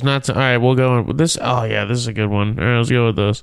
not. All right, we'll go with this. Oh yeah, this is a good one. All right, let's go with this.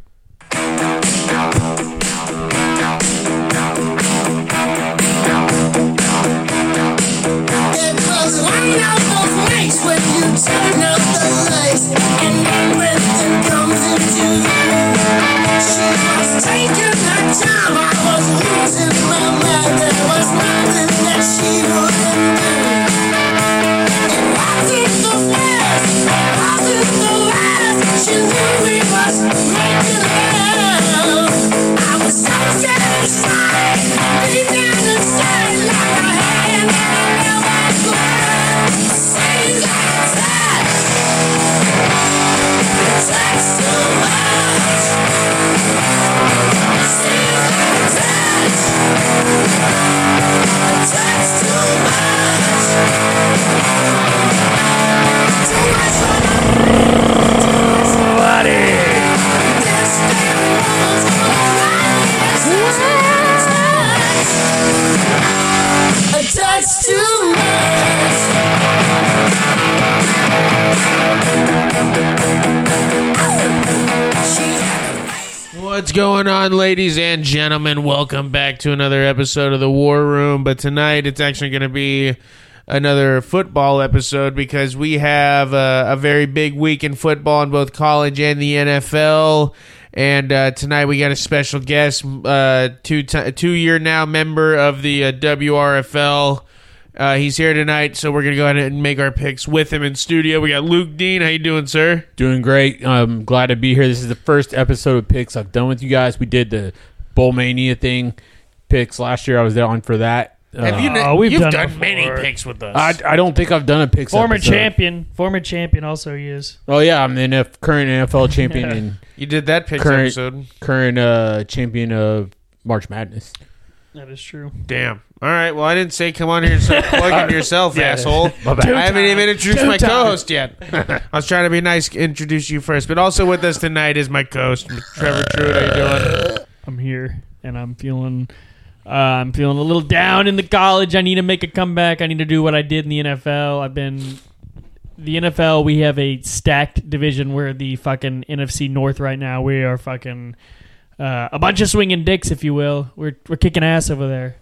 Turn up the lights, and everything comes into view. She was taking her time, I was losing my mind. There was nothing that she wouldn't do. It wasn't the first, it wasn't the last. She knew we was making love. I was so satisfied, deep down inside, like a hand in a velvet glove. Sing like that. That's too much. Sing like that. That's too much. Too much for my brain. Too much for my body. This damn woman's gonna find me. That's too much. What's going on, ladies and gentlemen? Welcome back to another episode of the War Room. But tonight it's actually going to be another football episode because we have a very big week in football in both college and the NFL. And tonight we got a special guest, two-year now member of the WRFL. He's here tonight, so we're going to go ahead and make our picks with him in studio. We got Luke Dean. How you doing, sir? Doing great. I'm glad to be here. This is the first episode of picks I've done with you guys. We did the Bowl Mania thing picks last year. I was on for that. You've done many picks with us. I don't think I've done a picks Former episode. champion also is. Oh, yeah. I'm the current NFL champion and You did that picks episode. current champion of March Madness. That is true. Damn. All right. Well, I didn't say come on here and start plugging yourself, asshole. My bad. I haven't even introduced my co-host yet. I was trying to be nice, introduce you first. But also with us tonight is my co-host, Trevor Truitt. How you doing? I'm here, and I'm feeling a little down in the college. I need to make a comeback. I need to do what I did in the NFL. The NFL, we have a stacked division. We're the fucking NFC North right now. We are fucking... a bunch of swinging dicks, if you will. We're kicking ass over there.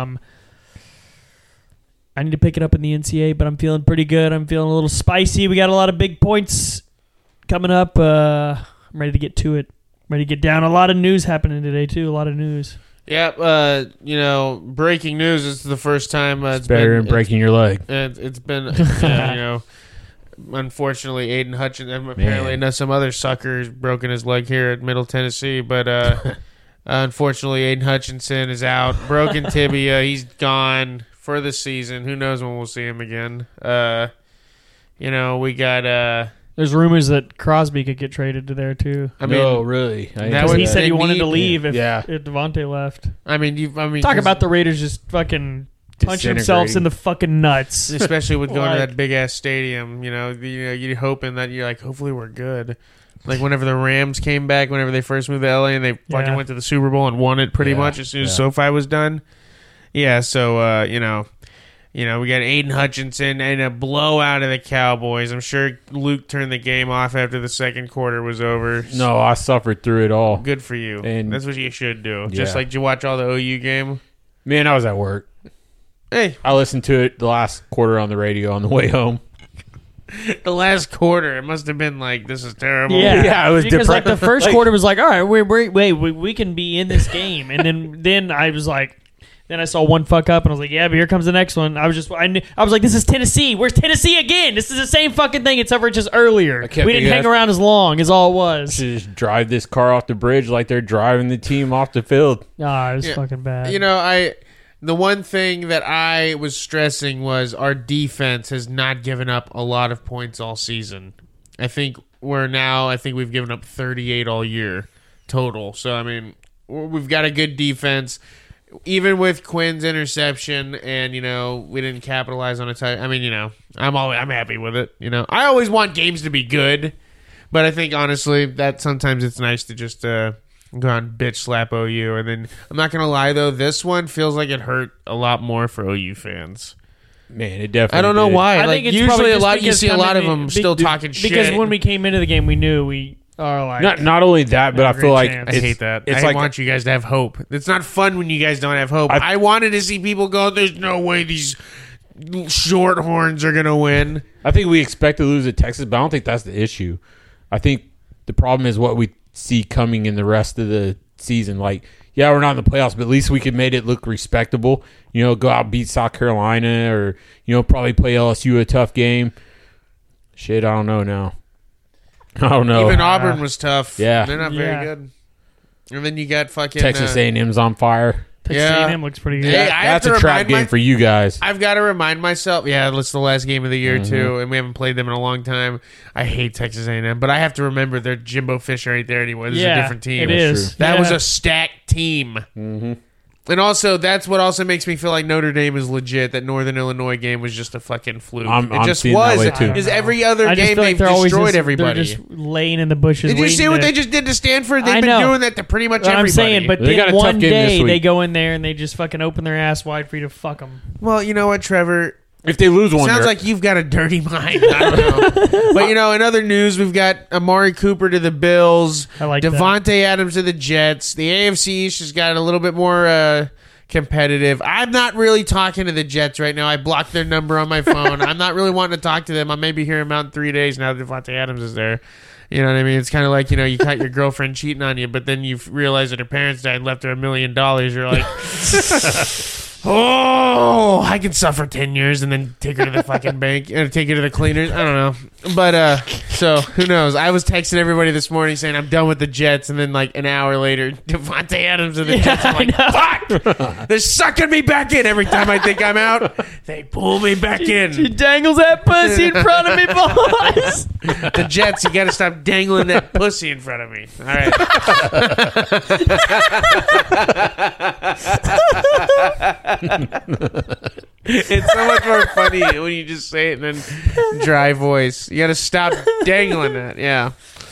I need to pick it up in the NCAA, but I'm feeling pretty good. I'm feeling a little spicy. We got a lot of big points coming up. I'm ready to get to it. Ready to get down. A lot of news happening today, too. A lot of news. Yeah, breaking news is the first time. It's better than breaking your leg. It's been, unfortunately, Aiden Hutchinson, apparently some other sucker's broken his leg here at Middle Tennessee, but unfortunately, Aiden Hutchinson is out. Broken tibia. He's gone for the season. Who knows when we'll see him again. We got... There's rumors that Crosby could get traded to there, too. No, really? Because he said he wanted to leave if Devontae left. Talk about the Raiders just fucking... punching themselves in the fucking nuts. Especially with going to that big-ass stadium. You're hoping that you're like, hopefully we're good. Like whenever the Rams came back, whenever they first moved to LA and they fucking went to the Super Bowl and won it pretty much as soon as SoFi was done. Yeah, so, we got Aiden Hutchinson and a blowout of the Cowboys. I'm sure Luke turned the game off after the second quarter was over. No, I suffered through it all. Good for you. And that's what you should do. Yeah. Just like, did you watch all the OU game? Man, I was at work. Hey. I listened to it the last quarter on the radio on the way home. The last quarter, it must have been like, this is terrible. Yeah, it was because depressing. the first quarter was like, all right, we can be in this game, and then I was like, then I saw one fuck up, and I was like, yeah, but here comes the next one. I was like, this is Tennessee. Where's Tennessee again? This is the same fucking thing, except for just earlier. We didn't hang around as long, is all it was. Should just drive this car off the bridge like they're driving the team off the field. It was fucking bad. The one thing that I was stressing was our defense has not given up a lot of points all season. I think we've given up 38 all year total. So, we've got a good defense. Even with Quinn's interception and, we didn't capitalize on a touch. I'm happy with it. I always want games to be good, but I think, honestly, that sometimes it's nice to just go out and bitch slap OU. And then, I'm not going to lie, though, this one feels like it hurt a lot more for OU fans. Man, it definitely. I don't know did. why. I Like think it's usually probably a just lot you because see a lot of coming them in- still talking shit. because when we came into the game, we knew we are like Not only that, but I Have a feel great like chance. I hate that. It's I like want you guys to have hope. It's not fun when you guys don't have hope. I wanted to see people go, there's no way these short horns are going to win. I think we expect to lose at Texas, but I don't think that's the issue. I think the problem is what we see coming in the rest of the season. Like, yeah, we're not in the playoffs, but at least we could made it look respectable. You know, go out and beat South Carolina, or probably play LSU a tough game. Shit, I don't know now. I don't know. Even Auburn was tough. Yeah. They're not Yeah. very good. And then you got fucking Texas A&M's on fire. Texas Yeah. A&M looks pretty good. Hey, I have That's to a trap remind game my- for you guys. I've got to remind myself. Yeah, it's the last game of the year too, and we haven't played them in a long time. I hate Texas A&M, but I have to remember they're Jimbo Fisher right there anyway. This is a different team. It is. That Yeah. was a stacked team. Mm-hmm. And also, that's what also makes me feel like Notre Dame is legit. That Northern Illinois game was just a fucking fluke. I'm it just seeing that was. way, too. Is every other I just game feel like they've they're always destroyed just, everybody. They're just laying in the bushes. Did you see waiting what to- they just did to Stanford? They've I been know. doing that to pretty much Well, everybody. I'm saying, but They got a then tough one game this day they week. go in there and they just fucking open their ass wide for you to fuck them. well, you know what, Trevor? If they lose one, Sounds they're- like you've got a dirty mind. I don't know. But, in other news, we've got Amari Cooper to the Bills. I like that. Devontae Adams to the Jets. The AFC East has got a little bit more competitive. I'm not really talking to the Jets right now. I blocked their number on my phone. I'm not really wanting to talk to them. I may be hearing them out in 3 days now that Devontae Adams is there. You know what I mean? It's kind of like, you caught your girlfriend cheating on you, but then you realize that her parents died and left her $1 million. You're like... Oh, I can suffer 10 years and then take her to the fucking bank and take her to the cleaners. I don't know. But, so who knows? I was texting everybody this morning saying I'm done with the Jets. And then like an hour later, Devontae Adams of the Jets. I'm like, fuck! They're sucking me back in every time I think I'm out. They pull me back She in. dangles that pussy in front of me, boys. The Jets, you got to stop dangling that pussy in front of me. All right. It's so much more funny when you just say it in a dry voice. You got to stop dangling that. Yeah.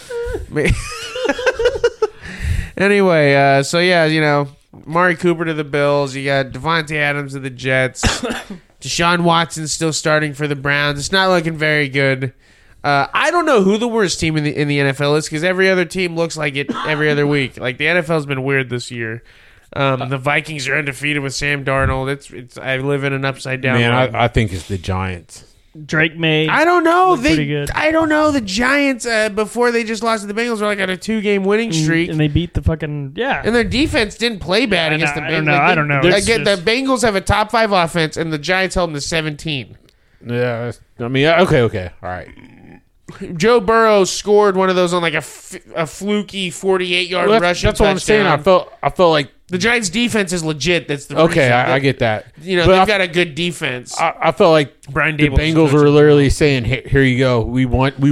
Anyway, so yeah, Amari Cooper to the Bills. You got Devontae Adams to the Jets. Deshaun Watson still starting for the Browns. It's not looking very good. I don't know who the worst team in the NFL is because every other team looks like it every other week. Like the NFL's been weird this year. The Vikings are undefeated with Sam Darnold. It's I live in an upside down world. man, I think it's the Giants. Drake May. I don't know. Look pretty good. I don't know. The Giants before they just lost to the Bengals were like on a 2-game winning streak. and they beat the fucking And their defense didn't play bad Yeah, against no, the I Bengals. don't know. I don't know. It's Again, just- the Bengals have a top 5 offense, and the Giants held them to 17. Yeah, I mean, okay, all right. Joe Burrow scored one of those on like a fluky 48-yard Well, rushing that's what I'm saying. touchdown. I felt like The Giants' defense is legit. That's the okay. reason. I get that. But But they've got a good defense. I felt like Brian the Daboll Bengals were literally saying, "Here you go. We're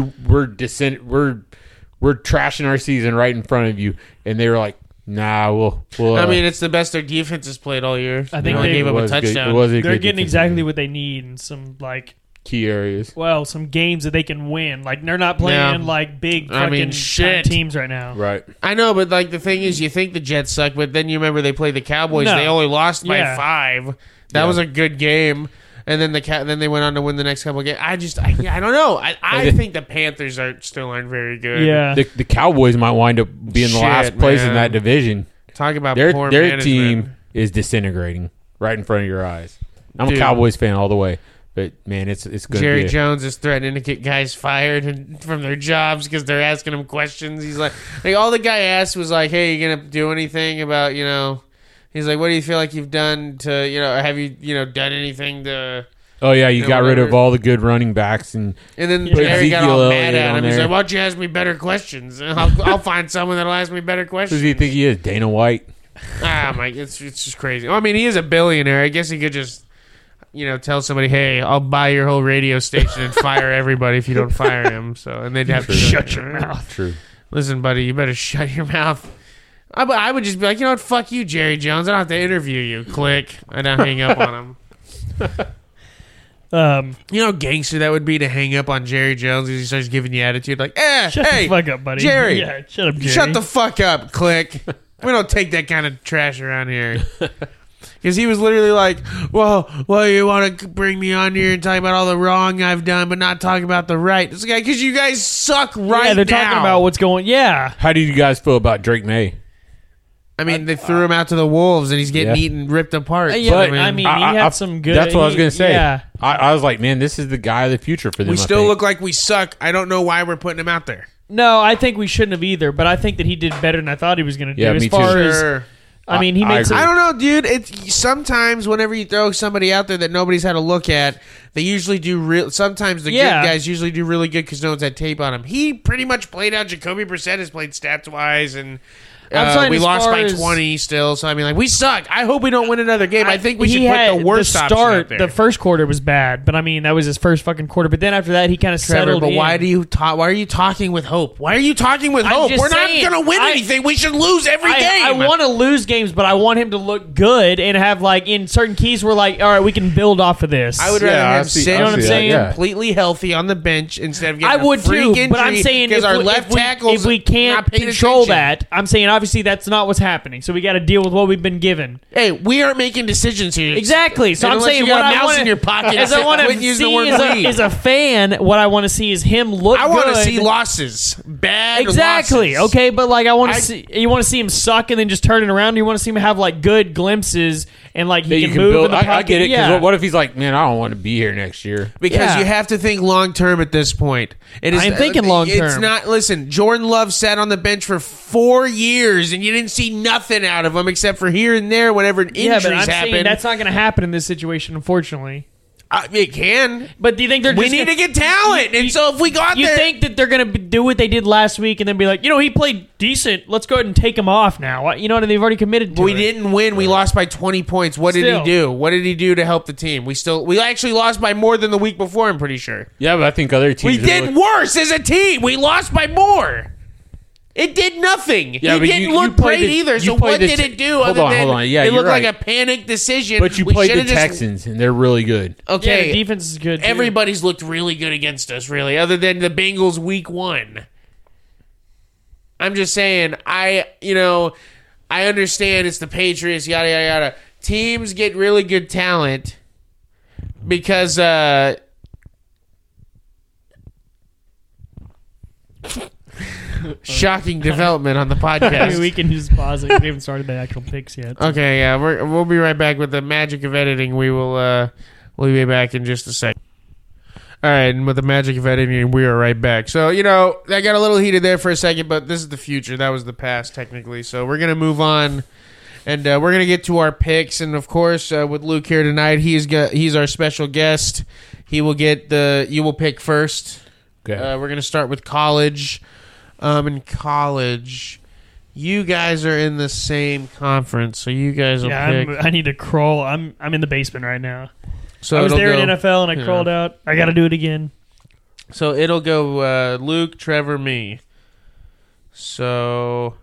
trashing our season right in front of you," and they were like, "Nah, we'll." I mean, it's the best their defense has played all year. I think They only they- gave up it a was good. touchdown. It was a they're good getting defensive exactly game. what they need in some key areas. some games that they can win. Like they're not playing Yeah. like big I mean, fucking shit. teams right now. Right. I know, but like the thing is, you think the Jets suck, but then you remember they played the Cowboys. No. They only lost by Yeah. 5. That Yeah. was a good game. And then then they went on to win the next couple of games. I don't know. I Like think the Panthers still aren't very good. Yeah. The Cowboys might wind up being the Shit, last place in man. that division. Talk about Their poor their management. team is disintegrating right in front of your eyes. I'm Dude. a Cowboys fan all the way, but man, it's good. Jerry Jones is threatening to get guys fired from their jobs because they're asking him questions. He's like all the guy asked was like, "Hey, you gonna do anything about He's like, "What do you feel like you've done to have you done anything to?" Oh yeah, you Yeah, got rid of whatever. all the good running backs and And then Yeah. Jerry got all Ezekiel mad Elliott at on him. He's there. like, "Why don't you ask me better questions? I'll find someone that'll ask me better who questions." do you think he is? Dana White. It's just crazy. Well, I mean, he is a billionaire. I guess he could just tell somebody, "Hey, I'll buy your whole radio station and fire everybody if you don't fire him." So, and they'd have to Shut your mouth. True. Listen, buddy, you better shut your mouth. I would just be like, you know what? Fuck you, Jerry Jones. I don't have to interview you. Click. I don't hang up on him. You know how gangster that would be to hang up on Jerry Jones because he starts giving you attitude like, Shut hey, the fuck up, buddy. Jerry. Yeah, shut up, Jerry. shut the fuck up, click. We don't take that kind of trash around here. Because he was literally like, well, you want to bring me on here and talk about all the wrong I've done, but not talk about the right. It's like, because you guys suck right now. Yeah, they're talking about what's going. Yeah. How do you guys feel about Drake May? I mean, they threw him out to the wolves, and he's getting eaten, ripped apart. Yeah, So, but, I mean, he had some good. That's what I was gonna say. Yeah. I was like, man, this is the guy of the future for them. we I still think. look like we suck. I don't know why we're putting him out there. No, I think we shouldn't have either, but I think that he did better than I thought he was going to do. Yeah, as me far too. as, Sure. I mean, he I made some. agree. I don't know, dude. It's sometimes whenever you throw somebody out there that nobody's had a look at, they usually do real. Sometimes the Yeah. good guys usually do really good because no one's had tape on him. He pretty much played out. Jacoby Brissett has played stats wise, and I'm saying we as lost far by as- 20 still. So I mean, like, we suck. I hope we don't win another game. I think we He should put had the worst option start. out there. The first quarter was bad, but I mean that was his first fucking quarter. But then after that, he kind of Trevor, settled but in. why are you talking with hope? Why are you talking with I'm hope? just We're saying, not going to win I- anything. We should lose every game. I want to lose games, but I want him to look good and have like in certain keys. We're like, all right, we can build off of this. I would rather Yeah, I him see- sit I You know what I'm see that, saying? yeah. completely healthy on the bench instead of I getting would a freak too, injury but I'm saying because if our we, left if we, tackles if we not can't paying control attention. that, I'm saying obviously that's not what's happening. So we got to deal with what we've been given. Hey, we aren't making decisions here. Exactly. So And I'm unless saying you got what a I mouse want in your pocket, as I want to quit using the see word we. as a fan, what I want to see is him look. I want to good. see losses, bad Exactly. losses. Okay, but like I want I- to see you want to see him suck and then just turn it around. You want to see him have like good glimpses and like that he you can can move build. in the pocket. I get it. Because Yeah. what if he's like, man, I don't want to be here next year. Because Yeah. you have to think long term at this point. It is. I'm thinking long It's term. not. Listen, Jordan Love sat on the bench for 4 years, and you didn't see nothing out of him except for here and there whenever injuries Yeah, but I'm happen. saying that's not going to happen in this situation, unfortunately. It can. But do you think they're We just need gonna- to get talent, and so if we got You there, think that they're going to do what they did last week and then be like, he played decent. Let's go ahead and take him off now. You know what? They've already committed to we it. didn't win. We lost by 20 points. What did Still. he do? What did he do to help the team? We actually lost by more than the week before. I'm pretty sure. Yeah, but I think other teams. We are did worse as a team. We lost by more. It did nothing. Yeah, He but didn't you look played great the- either. you So played what the did Te- it do Hold other on, than hold on. Yeah, it you're looked like right. a panic decision? But you We played the should've just- Texans, and they're really good. Yeah, Okay, the defense is good. Too. everybody's looked really good against us, really, other than the Bengals week 1. I'm just saying, I understand it's the Patriots, yada, yada, yada. Teams get really good talent because, shocking development on the podcast. we can just pause it. We haven't started the actual picks yet. Okay, yeah, we'll be right back with the magic of editing. We'll be back in just a second. All right, and with the magic of editing, we are right back. So, that got a little heated there for a second, but this is the future. That was the past, technically. So we're going to move on, and we're going to get to our picks. And, of course, with Luke here tonight, he's our special guest. You will pick first. Okay. We're going to start with college. In college, you guys are in the same conference, so you guys will Yeah, pick. I need to crawl. I'm in the basement right now. So I was it'll there go, in NFL and I crawled out. I got to do it again. So it'll go Luke, Trevor, me. So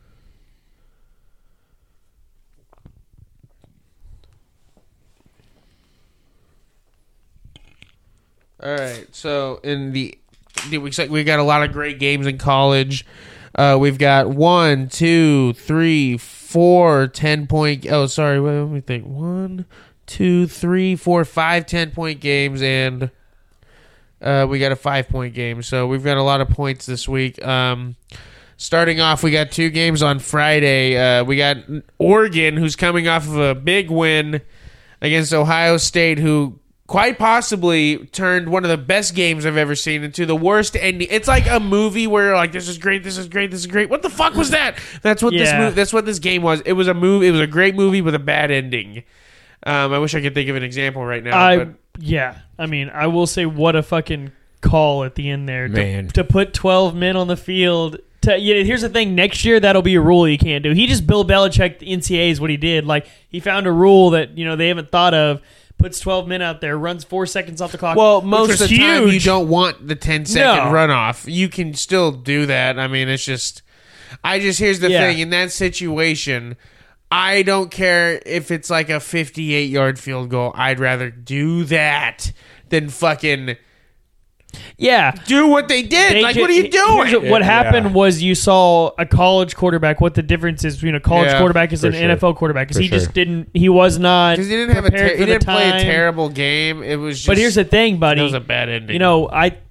all right. So we got a lot of great games in college. We've got 1, 2, 3, 4 10-point. Oh, sorry. Wait, let me think. 1, 2, 3, 4, 5 10-point games, and we got a 5-point game. So we've got a lot of points this week. Starting off, we got 2 games on Friday. We got Oregon, who's coming off of a big win against Ohio State, who quite possibly turned one of the best games I've ever seen into the worst ending. It's like a movie where you're like, this is great, this is great, this is great. What the fuck was that? That's what that's what this game was. It was a movie. It was a great movie with a bad ending. I wish I could think of an example right now. But I mean, I will say what a fucking call at the end there. Man. To put 12 men on the field. Here's the thing. Next year, that'll be a rule you can't do. He just Bill Belichick the NCAA is what he did. Like, he found a rule that, they haven't thought of. Puts 12 men out there, runs 4 seconds off the clock. well, which most was of the time you huge. don't want the 10-second No. runoff. You can still do that. I mean, it's just. Here's the thing. In that situation, I don't care if it's like a 58-yard field goal. I'd rather do that than fucking Yeah. do what they did. They Like, ju- what are you here's doing? what Yeah. happened was you saw a college quarterback. What the difference is between a college Yeah, quarterback is for an sure. NFL quarterback because For he just sure. didn't. He was not Because he didn't have a prepared he for the didn't play a time. terrible game. It was just. But here's the thing, buddy. That was a bad ending. You know,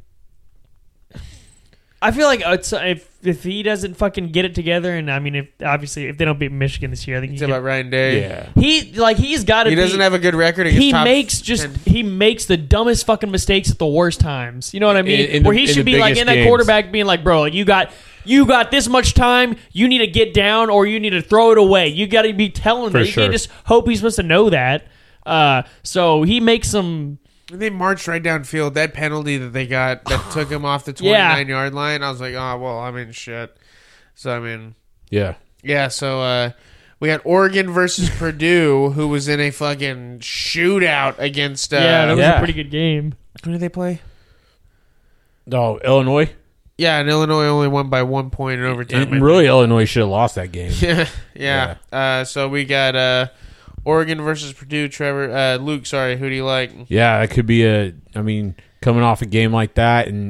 I feel like if he doesn't fucking get it together, and I mean, if they don't beat Michigan this year, I think it's he about Ryan Day. Yeah. he's got to. He doesn't have a good record. Against He top makes 10. he makes the dumbest fucking mistakes at the worst times. You know what I mean? In the- Where he in should the be like biggest in that games. quarterback, being like, bro, like, you got this much time. You need to get down, or you need to throw it away. You got to be telling For that. You sure. can't just hope he's supposed to know that. So he makes some. They marched right downfield. That penalty that they got that took him off the Yeah. 29-yard line. I was like, oh well, I'm in shit. So I mean, Yeah. yeah. So we had Oregon versus Purdue, who was in a fucking shootout against. Yeah, that was Yeah. a pretty good game. Who did they play? Oh, Illinois. Yeah, and Illinois only won by 1 point in overtime. I And think. really, Illinois should have lost that game. yeah. So we got Oregon versus Purdue. Trevor, Luke. Sorry, who do you like? Yeah, that could be coming off a game like that, and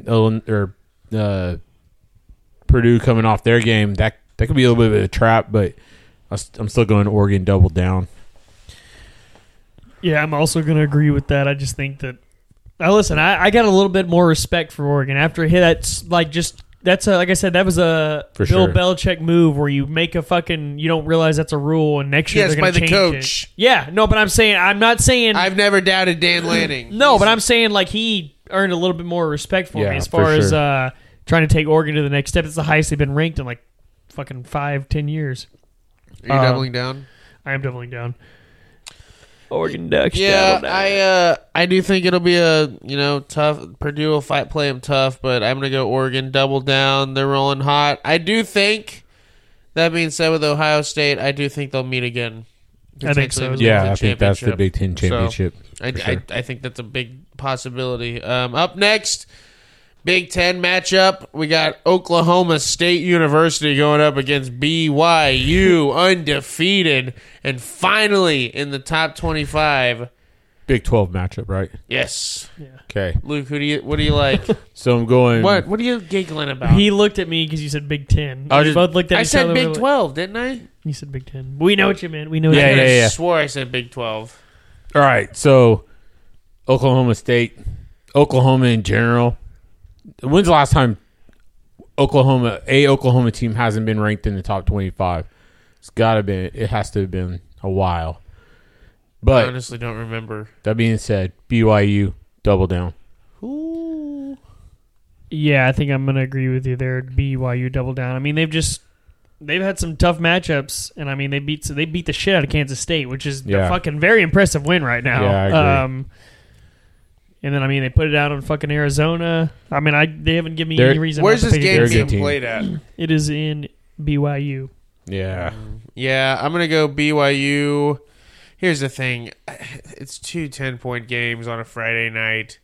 Purdue coming off their game, that could be a little bit of a trap. But I'm still going Oregon double down. Yeah, I'm also going to agree with that. I just think that. Now, listen, I got a little bit more respect for Oregon after that's like I said, that was a For Bill sure. Belichick move where you make you don't realize that's a rule, and next year Yes, they're by going to the change coach. it. Yeah, no, but I'm not saying I've never doubted Dan Lanning. no, but I'm saying like he earned a little bit more respect for Yeah, me as for far as sure. trying to take Oregon to the next step. It's the highest they've been ranked in like fucking 5-10 years. Are you doubling down? I am doubling down. Oregon Ducks. Yeah, double down. I do think it'll be a tough. Purdue will play them tough, but I'm gonna go Oregon double down. They're rolling hot. I do think. That being said, with Ohio State, I do think they'll meet again. I think so. Potentially in the Yeah, Big Ten I think that's the championship. Big Ten championship. for sure. I think that's a big possibility. Up next, Big Ten matchup. We got Oklahoma State University going up against BYU, undefeated, and finally in the top 25. Big 12 matchup, right? Yes, Okay. Luke. What do you like? So I'm going. What are you giggling about? He looked at me because you said Big Ten. I was We just- both looked at I each said other. Big We're like- 12, didn't I? You said Big Ten. We know what you meant. We know what Yeah, you meant. yeah, yeah. I swore I said Big 12. All right. So Oklahoma State, Oklahoma in general. When's the last time Oklahoma team hasn't been ranked in the top 25? It has to have been a while. I But honestly don't remember. that being said, BYU double down. Ooh. Yeah, I think I'm going to agree with you there. BYU double down. I mean, they've had some tough matchups, and I mean they beat the shit out of Kansas State, which is Yeah. a fucking very impressive win right now. Yeah, I agree. And then I mean they put it out on fucking Arizona. I mean they haven't given me They're- any reason. Where's not to this pick game They're a against good being team. played at? them. It is in BYU. Yeah. Yeah, I'm going to go BYU. Here's the thing. It's two 10-point games on a Friday night.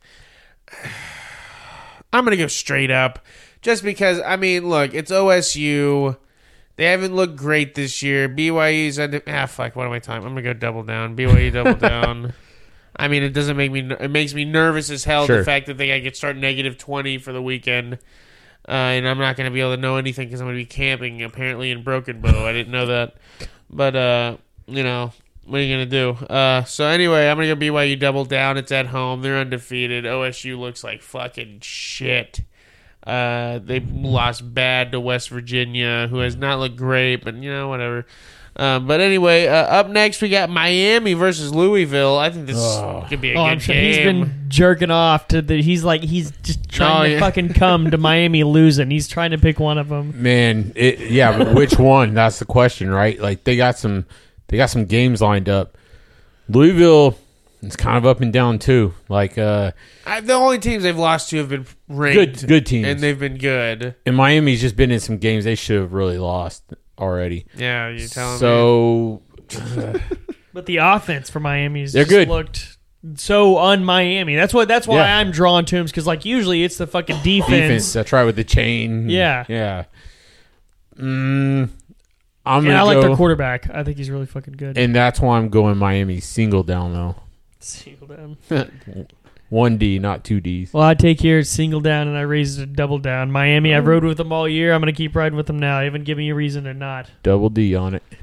I'm going to go straight up just because, I mean, look, it's OSU. They haven't looked great this year. BYU's fuck, what am I talking? I'm going to go double down. BYU double down. I mean, it makes me nervous as hell, Sure. the fact that I could start negative 20 for the weekend. And I'm not going to be able to know anything because I'm going to be camping, apparently, in Broken Bow. I didn't know that. But, what are you going to do? So, anyway, I'm going to go BYU double down. It's at home. They're undefeated. OSU looks like fucking shit. They lost bad to West Virginia, who has not looked great, but, whatever. But anyway, up next, we got Miami versus Louisville. I think this could be a I'm good sure game. he's been jerking off to the. He's just trying to yeah. fucking come to Miami losing. He's trying to pick one of them. Man, but which one? That's the question, right? Like they got some games lined up. Louisville is kind of up and down too. Like The only teams they've lost to have been ranked. good teams. And they've been good. and Miami's just been in some games they should have really lost already. Yeah, you're telling me. So But the offense for Miami's They're just good. looked so un-Miami. That's why Yeah. I'm drawn to him because like usually it's the fucking defense, that's right with the chain. Yeah. yeah. And I I like their quarterback. I think he's really fucking good. and that's why I'm going Miami single down though. Single down. One D, not two Ds. Well, I take here a single down and I raise it a double down. Miami, I rode with them all year. I'm going to keep riding with them now. I haven't given you a reason to not. Double D on it.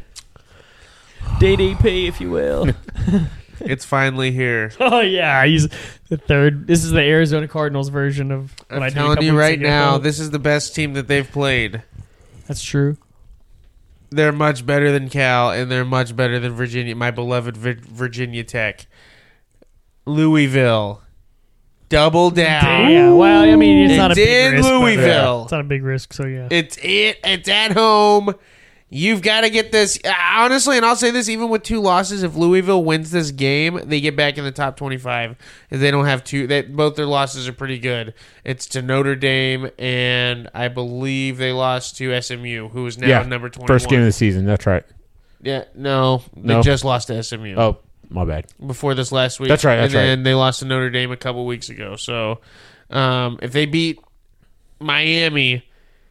Day pay, if you will. It's finally here. Oh, yeah. He's the third. This is the Arizona Cardinals version of what I I'm did a telling couple you weeks right ago. now, this is the best team that they've played. That's true. They're much better than Cal, and they're much better than Virginia, my beloved Virginia Tech. Louisville. Double down. Yeah, well, I mean, it's not a It's big in risk. but, Louisville. It's not a big risk, so yeah. It's at home. You've got to get this. Honestly, and I'll say this, even with 2 losses, if Louisville wins this game, they get back in the top 25. If they don't have 2, both their losses are pretty good. It's to Notre Dame, and I believe they lost to SMU, who is now number 21. First game of the season. That's right. Yeah, no, they No? just lost to SMU. Oh, my bad. Before this last week. That's right, that's and then right. they lost to Notre Dame a couple weeks ago. So if they beat Miami,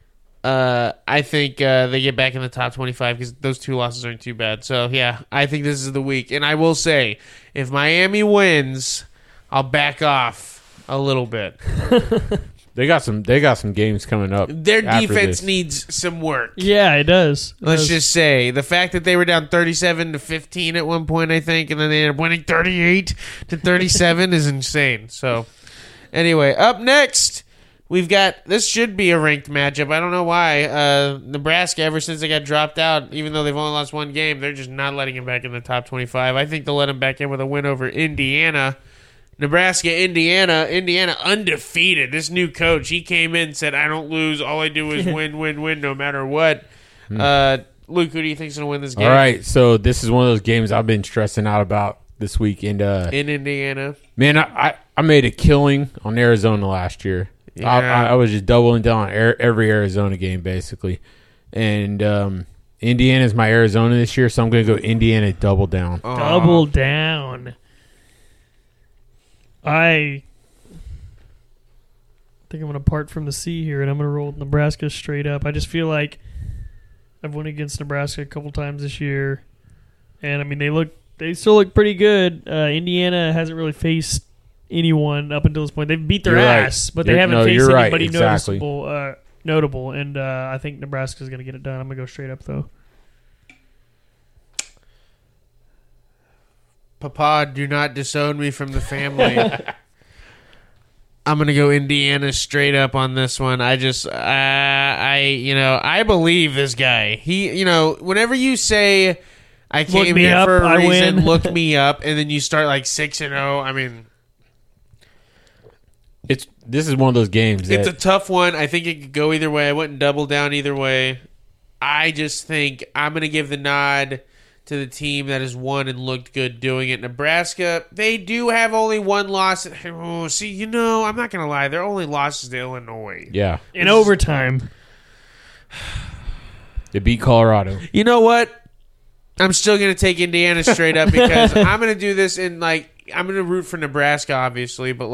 I think they get back in the top 25 because those 2 losses aren't too bad. So, yeah, I think this is the week. And I will say, if Miami wins, I'll back off a little bit. They got some games coming up. Their after defense this. needs some work. Yeah, it does. It Let's does. just say the fact that they were down 37-15 at one point, I think, and then they ended up winning 38-37 is insane. So, anyway, up next, we've got this should be a ranked matchup. I don't know why. Nebraska, ever since they got dropped out, even though they've only lost 1 game, they're just not letting them back in the top 25. I think they'll let them back in with a win over Indiana. Nebraska, Indiana undefeated. This new coach, he came in and said, I don't lose. All I do is win, no matter what. Luke, who do you think's going to win this game? All right, so this is one of those games I've been stressing out about this week. And In Indiana. man, I made a killing on Arizona last year. Yeah. I was just doubling down on every Arizona game, basically. And Indiana's my Arizona this year, so I'm going to go Indiana double down. Double down. I think I'm going to part from the sea here, and I'm going to roll Nebraska straight up. I just feel like I've won against Nebraska a couple times this year, and I mean they still look pretty good. Indiana hasn't really faced anyone up until this point. They've beat their You're right. ass, but they You're- haven't no, faced you're right, anybody exactly. notable. And I think Nebraska's going to get it done. I'm going to go straight up though. Papa, do not disown me from the family. I'm going to go Indiana straight up on this one. I believe this guy. He, whenever you say I Look came me here up, for a I reason, win. look me up, and then you start like 6-0, I mean, This is one of those games that it's a tough one. I think it could go either way. I wouldn't double down either way. I just think I'm going to give the nod to the team that has won and looked good doing it. Nebraska, they do have only 1 loss. Oh, see, I'm not going to lie. Their only loss is to Illinois. yeah, In overtime. they beat Colorado. You know what? I'm still going to take Indiana straight up because I'm going to do this I'm going to root for Nebraska, obviously, but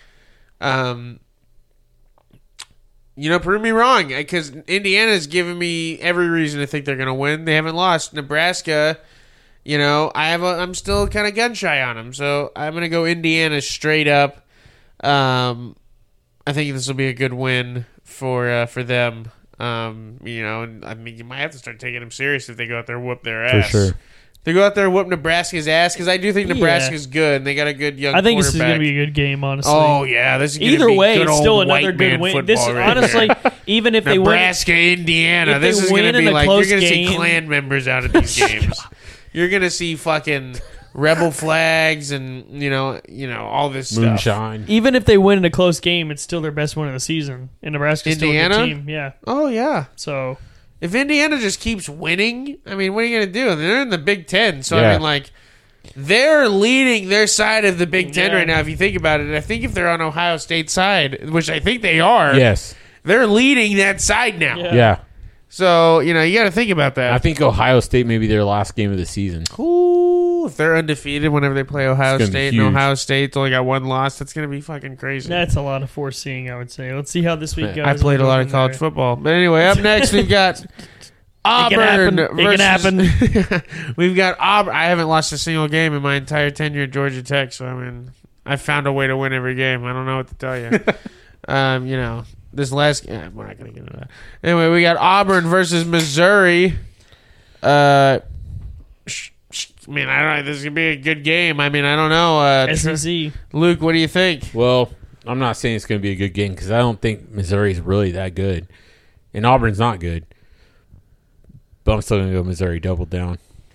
prove me wrong because Indiana's given me every reason to think they're going to win. They haven't lost. Nebraska, I'm still kind of gun shy on them, so I'm going to go Indiana straight up. I think this will be a good win for them. And I mean, you might have to start taking them serious if they go out there and whoop their ass. For sure. If they go out there and whoop Nebraska's ass because I do think Nebraska's good and they got a good young. I think this is going to quarterback. be a good game, honestly. Oh yeah, this is gonna Either be way, good it's old still white another good man win. This football right honestly, there. even if they win, Nebraska, Indiana. if This they is going win to in be a like you're close going to see game- Klan members out at these games. You're going to see fucking rebel flags and all this stuff. Moonshine. even if they win in a close game, it's still their best win of the season. And Nebraska's still a Indiana? good team. Yeah. Oh yeah. So If Indiana just keeps winning, I mean, what are you going to do? They're in the Big Ten, so Yeah. I mean, they're leading their side of the Big Ten Yeah. right now. If you think about it, I think if they're on Ohio State's side, which I think they are, Yes. they're leading that side now. Yeah. Yeah. So you got to think about that. I think Ohio State may be their last game of the season. Ooh, if they're undefeated whenever they play Ohio It's gonna be State, and huge. Ohio State's only got 1 loss, that's going to be fucking crazy. that's a lot of foreseeing, I would say. Let's see how this week goes. I played a lot of college football. But anyway, up next we've got Auburn It can versus... We've got Auburn. I haven't lost a single game in my entire tenure at Georgia Tech, so I mean, I found a way to win every game. I don't know what to tell you. This last we're not going to get into that. Anyway, we got Auburn versus Missouri. I don't know. This is going to be a good game. I don't know. SEC. Luke, what do you think? Well, I'm not saying it's going to be a good game because I don't think Missouri's really that good. And Auburn's not good. But I'm still going to go Missouri double down.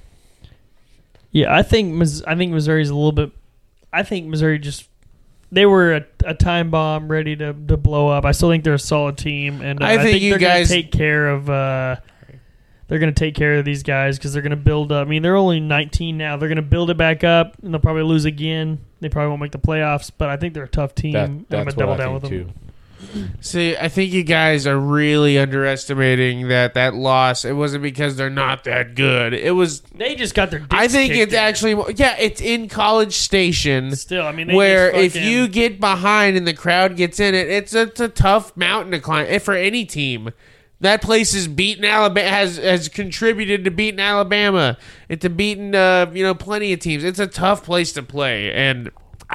Yeah, I think Missouri's a little bit. I think Missouri they were a time bomb ready to blow up. I still think they're a solid team, and I think you they're guys going to take care of. They're going to take care of these guys because they're going to build up. I mean, they're only 19 now. They're going to build it back up, and they'll probably lose again. They probably won't make the playoffs, but I think they're a tough team. I'm going to double down with them. Too. See, I think you guys are really underestimating that loss. It wasn't because they're not that good. It was. They just got their dicks I think kicked it's in. actually. Yeah, it's in College Station. Still, I mean, they where just if fucking- you get behind and the crowd gets in it, it's a tough mountain to climb for any team. That place has beaten Alabama, has contributed to beating Alabama, and to beating plenty of teams. It's a tough place to play, and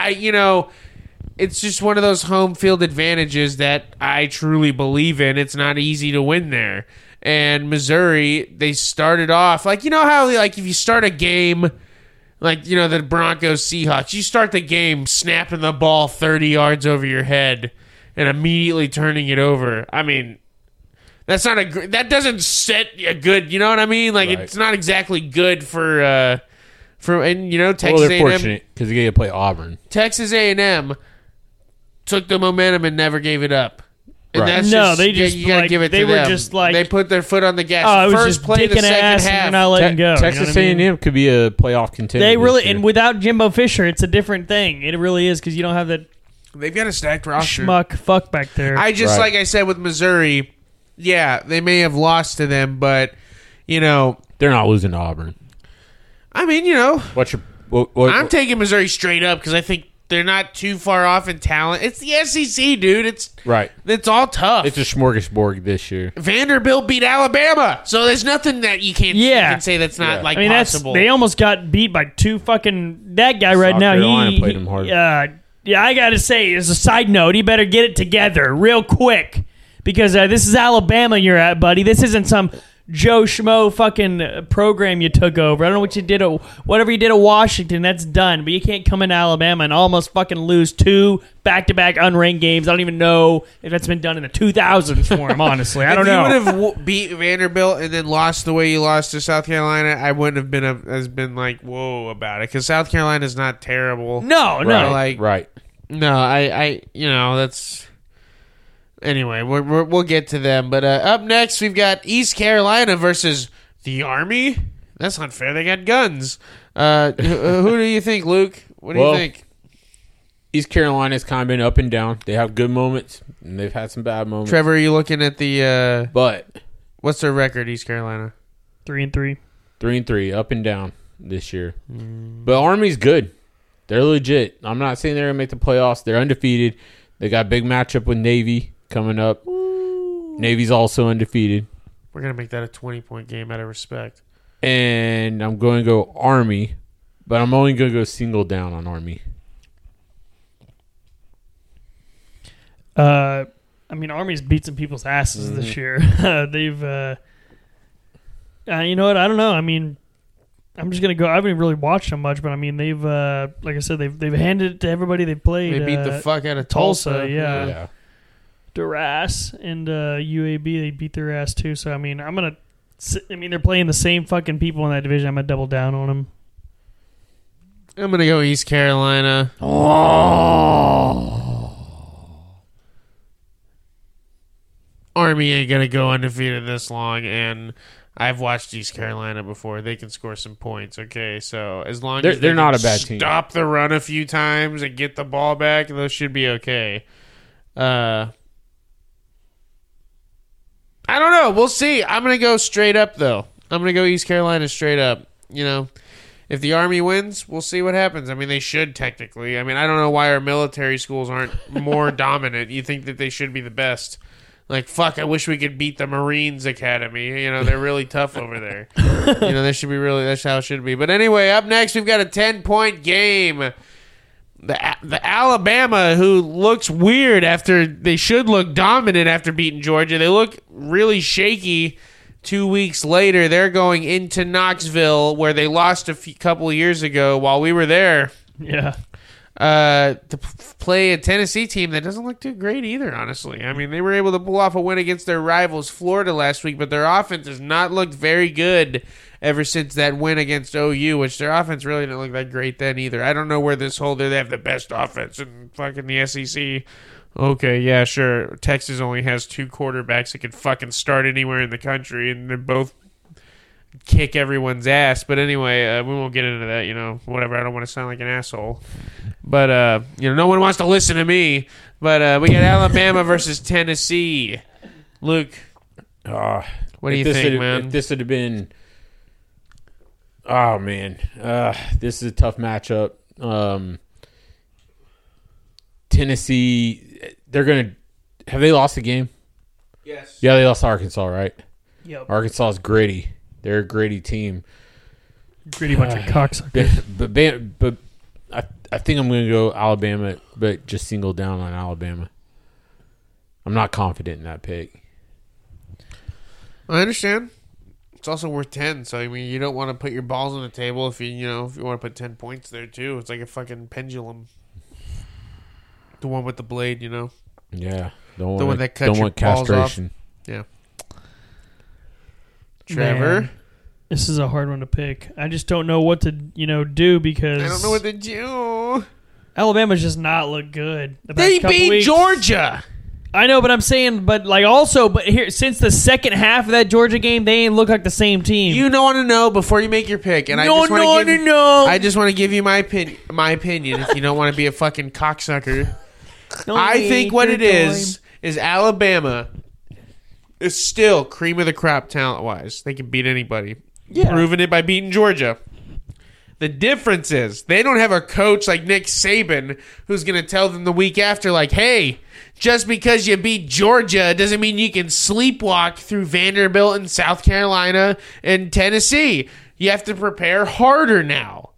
it's just one of those home field advantages that I truly believe in. It's not easy to win there. And Missouri, they started off how if you start a game the Broncos Seahawks, you start the game snapping the ball 30 yards over your head and immediately turning it over. I mean, that's not that doesn't set a good, you know what I mean? Right. It's not exactly good for Texas they're A&M. fortunate because they get to play Auburn. Texas A&M took the momentum and never gave it up. And Right. that's No, they just, you gotta like, give it they to were them. just, like- they put their foot on the gas. Oh, it was First just play of dick the and second ass, and half. you're not letting go. Texas you know what I mean? A&M could be a playoff contender. They really, this year. and without Jimbo Fisher, it's a different thing. It really is because you don't have that They've got a stacked roster. schmuck fuck back there. I just Right. like I said with Missouri, yeah, they may have lost to them, but they're not losing to Auburn. What's your? I'm taking Missouri straight up because I think they're not too far off in talent. It's the SEC, dude. It's all tough. It's a smorgasbord this year. Vanderbilt beat Alabama, so there's nothing that you can't say that's not Yeah. like I mean, possible. they almost got beat by two fucking. That guy right South now, Carolina played him hard. Yeah, I gotta say, as a side note, he better get it together real quick because this is Alabama you're at, buddy. This isn't some Joe Schmo fucking program you took over. I don't know what you did, whatever you did at Washington, that's done. But you can't come into Alabama and almost fucking lose 2 back-to-back unranked games. I don't even know if that's been done in the 2000s for him, honestly. I don't know. If you would have beat Vanderbilt and then lost the way you lost to South Carolina, I wouldn't have been like, whoa about it. Because South Carolina's not terrible. No. Right. No, I that's... Anyway, we'll get to them. But up next, we've got East Carolina versus the Army. That's not fair. They got guns. Who do you think, Luke? What do you think? East Carolina's kind of been up and down. They have good moments, and they've had some bad moments. Trevor, are you looking at the... But what's their record, East Carolina? 3-3. 3-3, up and down this year. But Army's good. They're legit. I'm not saying they're going to make the playoffs. They're undefeated. They got a big matchup with Navy coming up. Ooh. Navy's also undefeated. We're going to make that a 20-point game out of respect. And I'm going to go Army, but I'm only going to go single down on Army. Army's beat some people's asses this year. They've, you know what? I don't know. I mean, I'm just gonna go. I haven't really watched them much, but I mean, they've, like I said, they've handed it to everybody they played. They beat the fuck out of Tulsa. Yeah. Their ass, and UAB, they beat their ass too. So I mean, they're playing the same fucking people in that division. I'm gonna double down on them. I'm going to go East Carolina. Army ain't going to go undefeated this long, and I've watched East Carolina before. They can score some points, okay? So as long as they're they not can a bad team. Stop the run a few times and get the ball back, those should be okay. I don't know. We'll see. I'm going to go straight up, though. I'm going to go East Carolina straight up. If the Army wins, we'll see what happens. I mean, they should technically. I mean, I don't know why our military schools aren't more dominant. You think that they should be the best. Like, fuck, I wish we could beat the Marines Academy. They're really tough over there. They should be really, that's how it should be. But anyway, up next, we've got a 10-point game. the Alabama, who looks weird after they should look dominant after beating Georgia, they look really shaky 2 weeks later. They're going into Knoxville, where they lost a couple of years ago while we were there, Yeah. to play a Tennessee team that doesn't look too great either, honestly. I mean, they were able to pull off a win against their rivals, Florida, last week, but their offense has not looked very good ever since that win against OU, which their offense really didn't look that great then either. I don't know where this whole, they have the best offense in fucking the SEC. Okay, yeah, sure. Texas only has 2 quarterbacks that could fucking start anywhere in the country, and they both kick everyone's ass. But anyway, we won't get into that, whatever. I don't want to sound like an asshole. But, no one wants to listen to me. But we got Alabama versus Tennessee. Luke, what do you think, man? If this had been... Oh, man. This is a tough matchup. Tennessee, they're going to... Have they lost the game? Yes. Yeah, they lost to Arkansas, right? Yep. Arkansas is gritty. They're a gritty team. Gritty bunch of cocksuckers. But I think I'm going to go Alabama, but just single down on Alabama. I'm not confident in that pick. I understand. It's also worth 10, so I mean, you don't want to put your balls on the table if you want to put 10 points there too. It's like a fucking pendulum. The one with the blade, Yeah, the one that cuts your balls off. Yeah. Trevor, Man, this is a hard one to pick. I just don't know what to do because I don't know what to do. Alabama's just not look good. They beat Georgia. I know, but I'm saying, but here since the second half of that Georgia game, they ain't look like the same team. You don't want to know before you make your pick, and I just want to give you my opinion. If you don't want to be a fucking cocksucker, I think what it is Alabama is still cream of the crop talent wise. They can beat anybody. Yeah. Proving it by beating Georgia. The difference is they don't have a coach like Nick Saban who's going to tell them the week after, like, hey, just because you beat Georgia doesn't mean you can sleepwalk through Vanderbilt and South Carolina and Tennessee. You have to prepare harder now.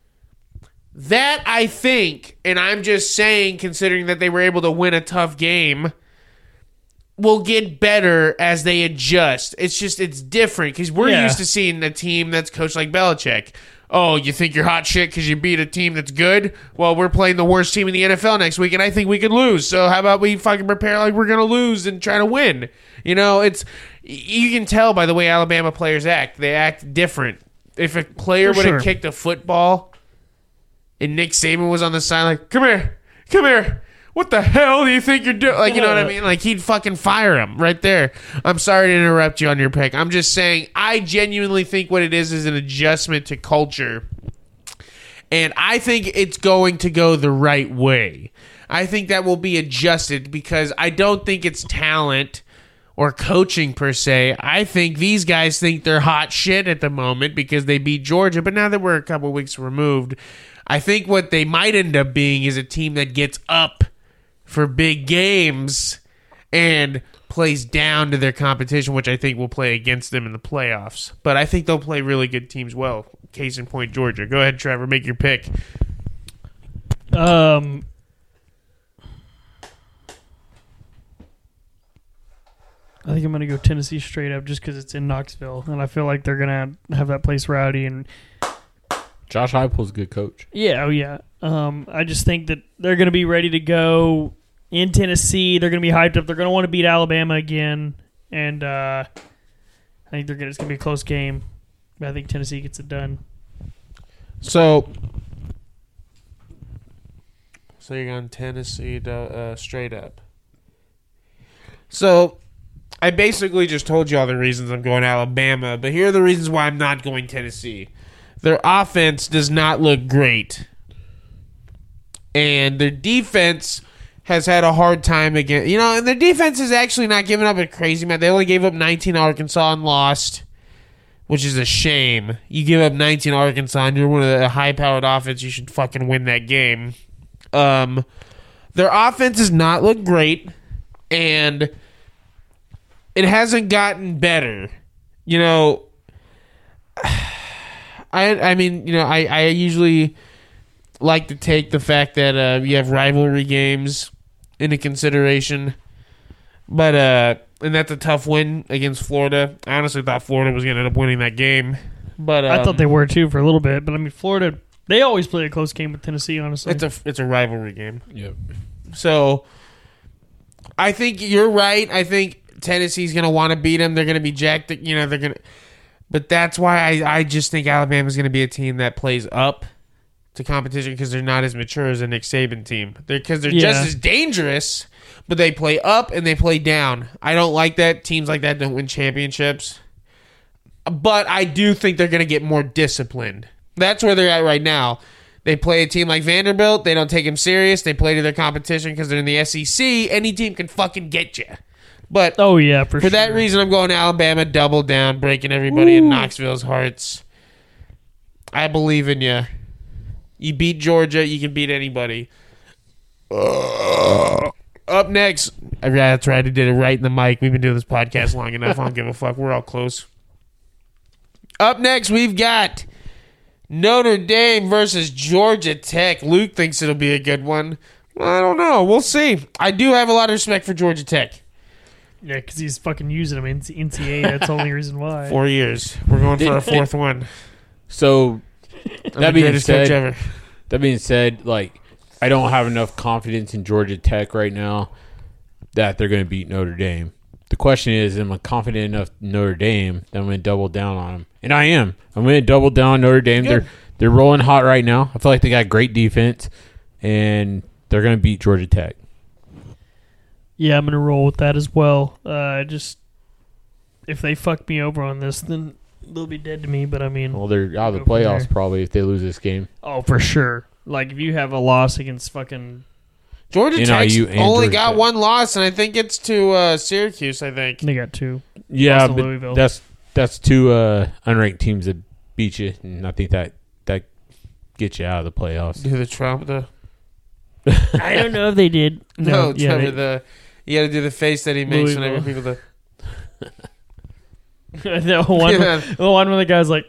That, I think, and I'm just saying, considering that they were able to win a tough game, will get better as they adjust. It's different because we're used to seeing a team that's coached like Belichick. Oh, you think you're hot shit because you beat a team that's good? Well, we're playing the worst team in the NFL next week, and I think we could lose. So how about we fucking prepare like we're going to lose and try to win? You can tell by the way Alabama players act. They act different. If a player would have kicked a football and Nick Saban was on the side like, come here. What the hell do you think you're doing? Like, you know what I mean? Like, he'd fucking fire him right there. I'm sorry to interrupt you on your pick. I'm just saying, I genuinely think what it is an adjustment to culture. And I think it's going to go the right way. I think that will be adjusted because I don't think it's talent or coaching per se. I think these guys think they're hot shit at the moment because they beat Georgia. But now that we're a couple weeks removed, I think what they might end up being is a team that gets up for big games and plays down to their competition, which I think will play against them in the playoffs. But I think they'll play really good teams well. Case in point, Georgia. Go ahead, Trevor. Make your pick. I think I'm going to go Tennessee straight up just because it's in Knoxville, and I feel like they're going to have that place rowdy. And Josh Heupel's a good coach. Yeah. I just think that they're going to be ready to go in Tennessee. They're going to be hyped up. They're going to want to beat Alabama again, and I think it's going to be a close game. But I think Tennessee gets it done. So you're going Tennessee straight up. So I basically just told you all the reasons I'm going Alabama, but here are the reasons why I'm not going Tennessee. Their offense does not look great. And their defense has had a hard time again. And their defense is actually not giving up a crazy amount. They only gave up 19 to Arkansas and lost, which is a shame. You give up 19 to Arkansas and you're one of the high-powered offense, you should fucking win that game. Their offense does not look great, and it hasn't gotten better. I usually like to take the fact that you have rivalry games into consideration. But and that's a tough win against Florida. I honestly thought Florida was going to end up winning that game. But I thought they were too for a little bit, but I mean Florida, they always play a close game with Tennessee. Honestly, it's a rivalry game. Yep. So I think you're right. I think Tennessee's going to want to beat them. They're going to be jacked. They're going to. But that's why I just think Alabama's going to be a team that plays up to competition because they're not as mature as a Nick Saban team. Because they're just as dangerous, but they play up and they play down. I don't like that. Teams like that don't win championships. But I do think they're going to get more disciplined. That's where they're at right now. They play a team like Vanderbilt. They don't take them serious. They play to their competition because they're in the SEC. Any team can fucking get you. But oh yeah, for sure. that reason, I'm going to Alabama, double down, breaking everybody in Knoxville's hearts. I believe in you. You beat Georgia, you can beat anybody. Up next, that's right, I did it right in the mic. We've been doing this podcast long enough. I don't give a fuck. We're all close. Up next, we've got Notre Dame versus Georgia Tech. Luke thinks it'll be a good one. I don't know. We'll see. I do have a lot of respect for Georgia Tech. Yeah, because he's fucking using them in NCAA. That's the only reason why. 4 years. We're going for our fourth one. So I'm the greatest coach ever. That being said, like I don't have enough confidence in Georgia Tech right now that they're going to beat Notre Dame. The question is, am I confident enough in Notre Dame that I'm going to double down on them? And I am. I'm going to double down on Notre Dame. Good. They're rolling hot right now. I feel like they got great defense, and they're going to beat Georgia Tech. Yeah, I'm going to roll with that as well. Just if they fuck me over on this, then they'll be dead to me. But I mean, Well, they're out of the Go from playoffs there. probably if they lose this game. oh, for sure. Like if you have a loss against fucking Georgia Tech NIU and only Georgia got Tech. one loss, and I think it's to Syracuse, I think. they got two. Yeah, Lost to but Louisville. that's two unranked teams that beat you, and I think that gets you out of the playoffs. Do the Trump, I don't know if they did. No, yeah, Trevor, you got to do the face that he makes whenever Louisville. people the one, Yeah. the one where the guy's like,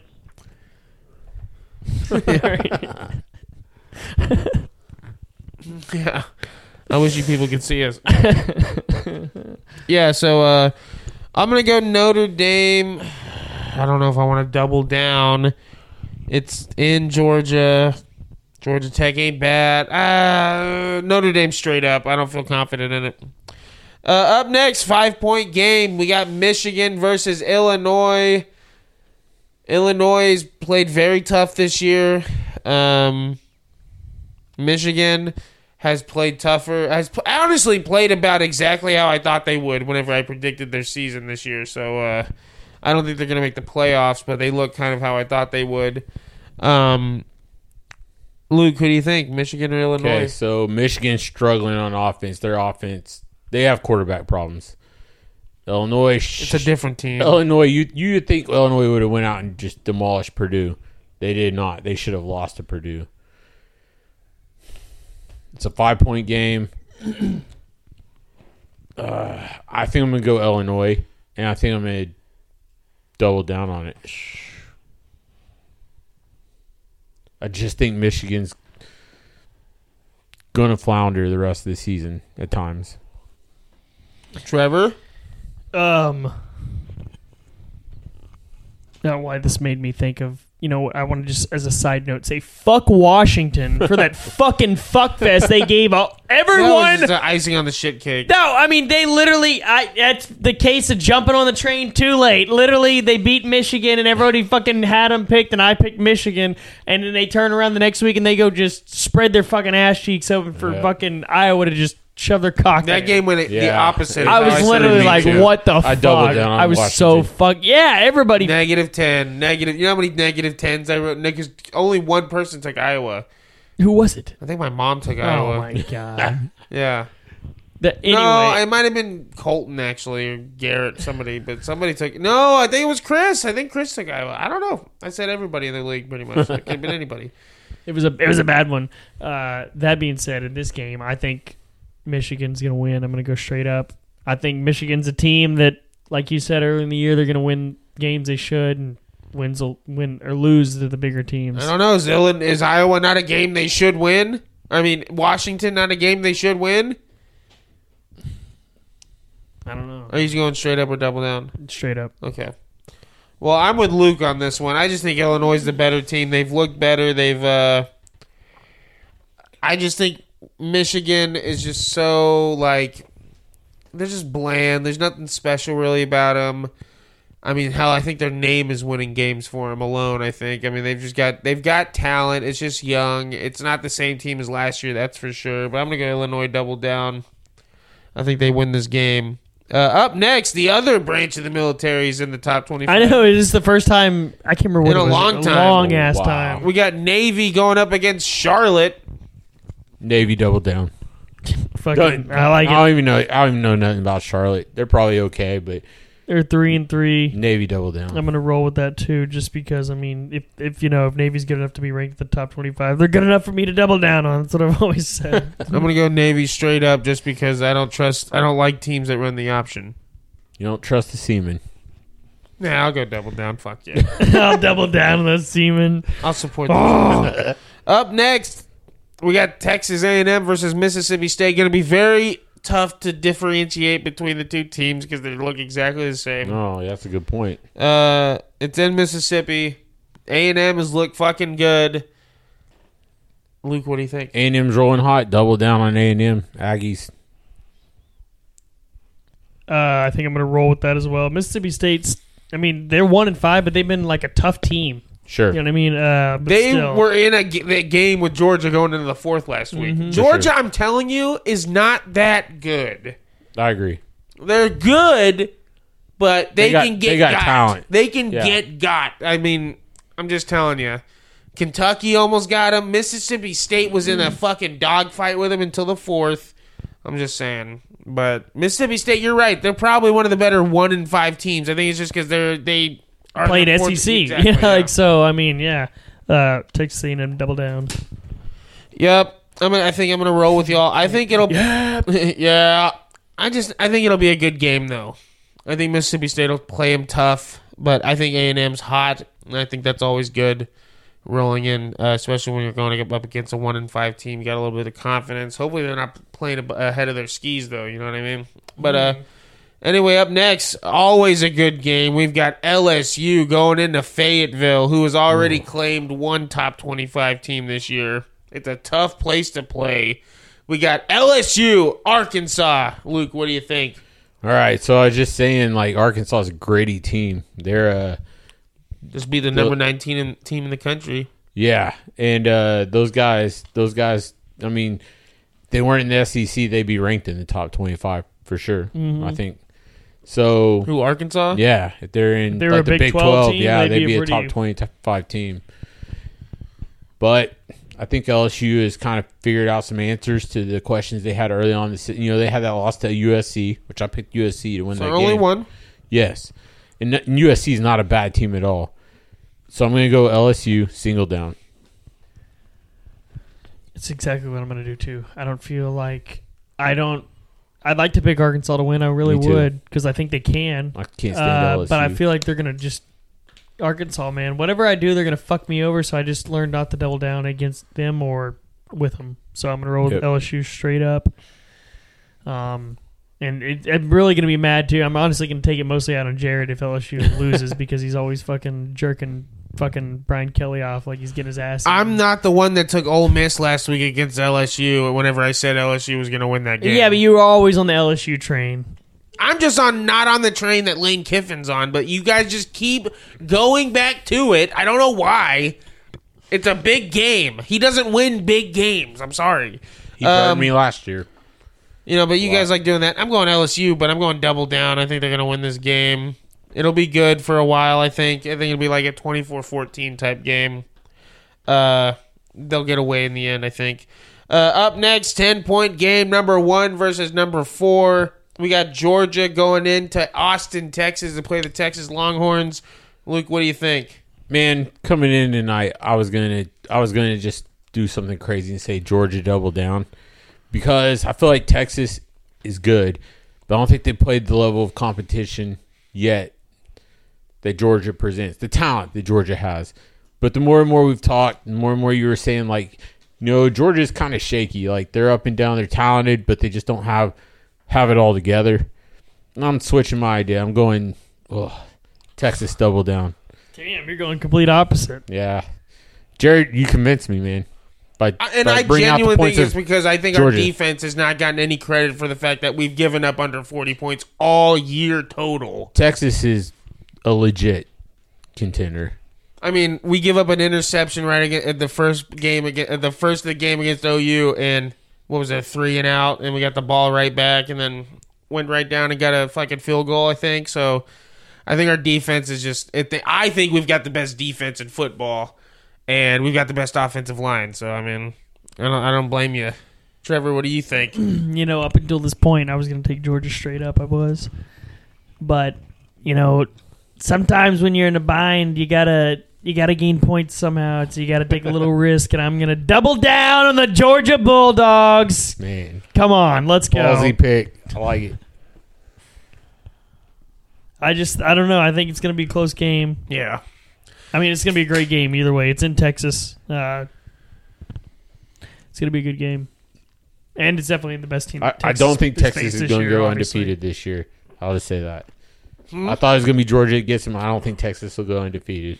Yeah. I wish you people could see us. Yeah, so I'm going to go Notre Dame. I don't know if I want to double down. It's in Georgia. Georgia Tech ain't bad. Notre Dame straight up. I don't feel confident in it. Up next, 5-point game. We got Michigan versus Illinois. Illinois played very tough this year. Michigan has played tougher. Honestly played about exactly how I thought they would whenever I predicted their season this year. So I don't think they're going to make the playoffs, but they look kind of how I thought they would. Luke, who do you think? Michigan or Illinois? Okay, so Michigan's struggling on offense. Their offense, they have quarterback problems. Illinois, It's a different team. Illinois, you would think Illinois would have went out and just demolished Purdue. They did not. They should have lost to Purdue. It's a 5-point game. I think I'm going to go Illinois, and I think I'm going to double down on it. I just think Michigan's going to flounder the rest of the season at times. Trevor? Now, why this made me think of, I want to just, as a side note, say fuck Washington for that fucking fuckfest they gave That everyone. was just icing on the shit cake. No, I mean, they literally, that's the case of jumping on the train too late. Literally, they beat Michigan and everybody fucking had them picked and I picked Michigan. And then they turn around the next week and they go just spread their fucking ass cheeks open for fucking Iowa to just shove their cock That in. game went the Yeah. opposite. of I how was said it literally would like, be, too. what the I fuck? doubled down on I was so Washington. Yeah, everybody. -10. Negative. You know how many -10s I wrote? Because only one person took Iowa. Who was it? I think my mom took Oh Iowa. my god. Yeah. Anyway, No, it might have been Colton actually or Garrett, somebody, but somebody took. No, I think it was Chris. I think Chris took Iowa. I don't know. I said everybody in the league pretty much. It could have been anybody. it was a bad one. That being said, in this game, I think Michigan's going to win. I'm going to go straight up. I think Michigan's a team that, like you said earlier in the year, they're going to win games they should and win or lose to the bigger teams. I don't know. Is Iowa not a game they should win? I mean, Washington not a game they should win? I don't know. Are you going straight up or double down? Straight up. Okay. Well, I'm with Luke on this one. I just think Illinois is the better team. They've looked better. I just think Michigan is just so, like, they're just bland. There's nothing special really about them. I mean, hell, I think their name is winning games for them alone, I think. I mean, they've got talent. It's just young. It's not the same team as last year, that's for sure. But I'm going to go Illinois double down. I think they win this game. Up next, the other branch of the military is in the top 25. I know, it is the first time, I can't remember what In it a was. long time. Long-ass Wow. time. We got Navy going up against Charlotte. Navy double down. Fucking, I like I it. don't even know nothing about Charlotte. They're probably okay, but They're 3-3. Navy double down. I'm gonna roll with that too, just because I mean, if Navy's good enough to be ranked in the top 25, they're good enough for me to double down on. That's what I've always said. I'm going to go Navy straight up just because I don't like teams that run the option. You don't trust the seamen. Nah, I'll go double down. Fuck yeah. I'll double down on those seamen. I'll support them. Up next, we got Texas A&M versus Mississippi State. Going to be very tough to differentiate between the two teams because they look exactly the same. Oh, that's a good point. It's in Mississippi. A&M has looked fucking good. Luke, what do you think? A&M's rolling hot. Double down on A&M. Aggies. I think I'm gonna roll with that as well. Mississippi State's, I mean, they're 1-5, but they've been like a tough team. Sure. You know what I mean? But They still. were in that game with Georgia going into the fourth last week. Georgia, I'm telling you, is not that good. I agree. They're good, but they can get they got talent. They can Yeah. get got. I mean, I'm just telling you. Kentucky almost got them. Mississippi State was in a fucking dogfight with them until the fourth. I'm just saying. But Mississippi State, you're right. They're probably one of the better 1-5 teams. I think it's just because they are played the fourth- SEC. Exactly, yeah, like so. I mean, yeah. Texas A&M double down. Yep. I think I'm gonna roll with y'all. I think it'll. Yeah. I think it'll be a good game though. I think Mississippi State will play them tough, but I think A&M's hot, and I think that's always good. Rolling in, especially when you're going up against a 1-5 team, you got a little bit of confidence. Hopefully, they're not playing ahead of their skis, though. You know what I mean? But anyway, up next, always a good game. We've got LSU going into Fayetteville, who has already claimed one top 25 team this year. It's a tough place to play. We got LSU, Arkansas. Luke, what do you think? All right, so I was just saying, like, Arkansas is a gritty team. They're Just be the number 19 team in the country. yeah, and those guys. I mean, they weren't in the SEC, they'd be ranked in the top 25 for sure. I think so. Who, Arkansas? Yeah, if they're in They were like a the Big Big 12 12, team, yeah, they'd they'd be be a a top pretty- 25 team. But I think LSU has kind of figured out some answers to the questions they had early on. They had that loss to USC, which I picked USC to win So that only game. one. Yes, and USC is not a bad team at all. So I'm going to go LSU single down. It's exactly what I'm going to do too. I don't feel like I'd like to pick Arkansas to win. I really Me too. would because I think they can. I can't stand LSU. But I feel like they're going to just Arkansas, man. Whatever I do, they're going to fuck me over. So I just learned not to double down against them or with them. So I'm going to roll with Yep. LSU straight up. And I'm really going to be mad too. I'm honestly going to take it mostly out on Jared if LSU loses because he's always fucking jerking fucking Brian Kelly off like he's getting his ass. I'm not the one that took Ole Miss last week against LSU whenever I said LSU was going to win that game. Yeah, but you were always on the LSU train. I'm just not on the train that Lane Kiffin's on, but you guys just keep going back to it. I don't know why. It's a big game. He doesn't win big games. I'm sorry. he burned me last year. But you guys like doing that. I'm going LSU, but I'm going double down. I think they're going to win this game. It'll be good for a while, I think. I think it'll be like a 24-14 type game. They'll get away in the end, I think. Up next, 10-point game, number 1 versus number 4. We got Georgia going into Austin, Texas to play the Texas Longhorns. Luke, what do you think? Man, coming in tonight, I was gonna just do something crazy and say Georgia double down because I feel like Texas is good, but I don't think they played the level of competition yet that Georgia presents, the talent that Georgia has. But the more and more we've talked, the more and more you were saying, like, Georgia's kind of shaky. Like, they're up and down, they're talented, but they just don't have it all together. And I'm switching my idea. I'm going, Texas double down. Damn, you're going complete opposite. Yeah. Jared, you convinced me, man. I genuinely think it's because I think Georgia. our defense has not gotten any credit for the fact that we've given up under 40 points all year total. Texas is a legit contender. I mean, we give up an interception right at the first game against OU, and what was it, 3 and out, and we got the ball right back, and then went right down and got a fucking field goal, I think. So I think our defense is just. I think we've got the best defense in football. And we've got the best offensive line, so I mean, I don't blame you, Trevor. What do you think? Up until this point, I was going to take Georgia straight up. I was, but sometimes when you're in a bind, you gotta gain points somehow. So you gotta take a little risk, and I'm gonna double down on the Georgia Bulldogs. Man, come on, let's go. Ballsy pick. I like it. I don't know. I think it's gonna be a close game. Yeah. I mean, it's going to be a great game either way. It's in Texas. It's going to be a good game. And it's definitely the best team. I don't think Texas is going to go undefeated this year. I'll just say that. I thought it was going to be Georgia that gets them. I don't think Texas will go undefeated.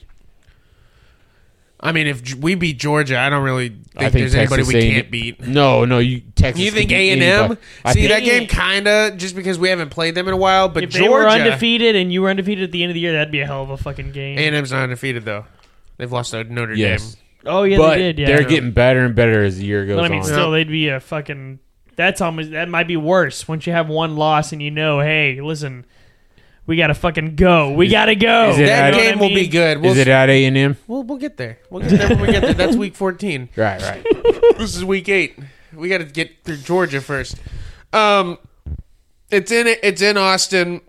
I mean, if we beat Georgia, I don't really think there's anybody we can't beat. No, Texas. You think A&M? See, that game kind of, just because we haven't played them in a while, but if Georgia... they were undefeated and you were undefeated at the end of the year, that'd be a hell of a fucking game. A&M's not undefeated, though. They've lost to Notre Yes. Dame. Oh, yeah, But they did, yeah. they're getting better and better as the year goes But I mean, on. still, they'd be a fucking... That might be worse. Once you have one loss and hey, listen... We gotta fucking go. We gotta go. That game will be good. Is it at A&M? We'll get there. We'll get there when we get there. That's week 14. Right. This is week 8. We got to get through Georgia first. It's in Austin.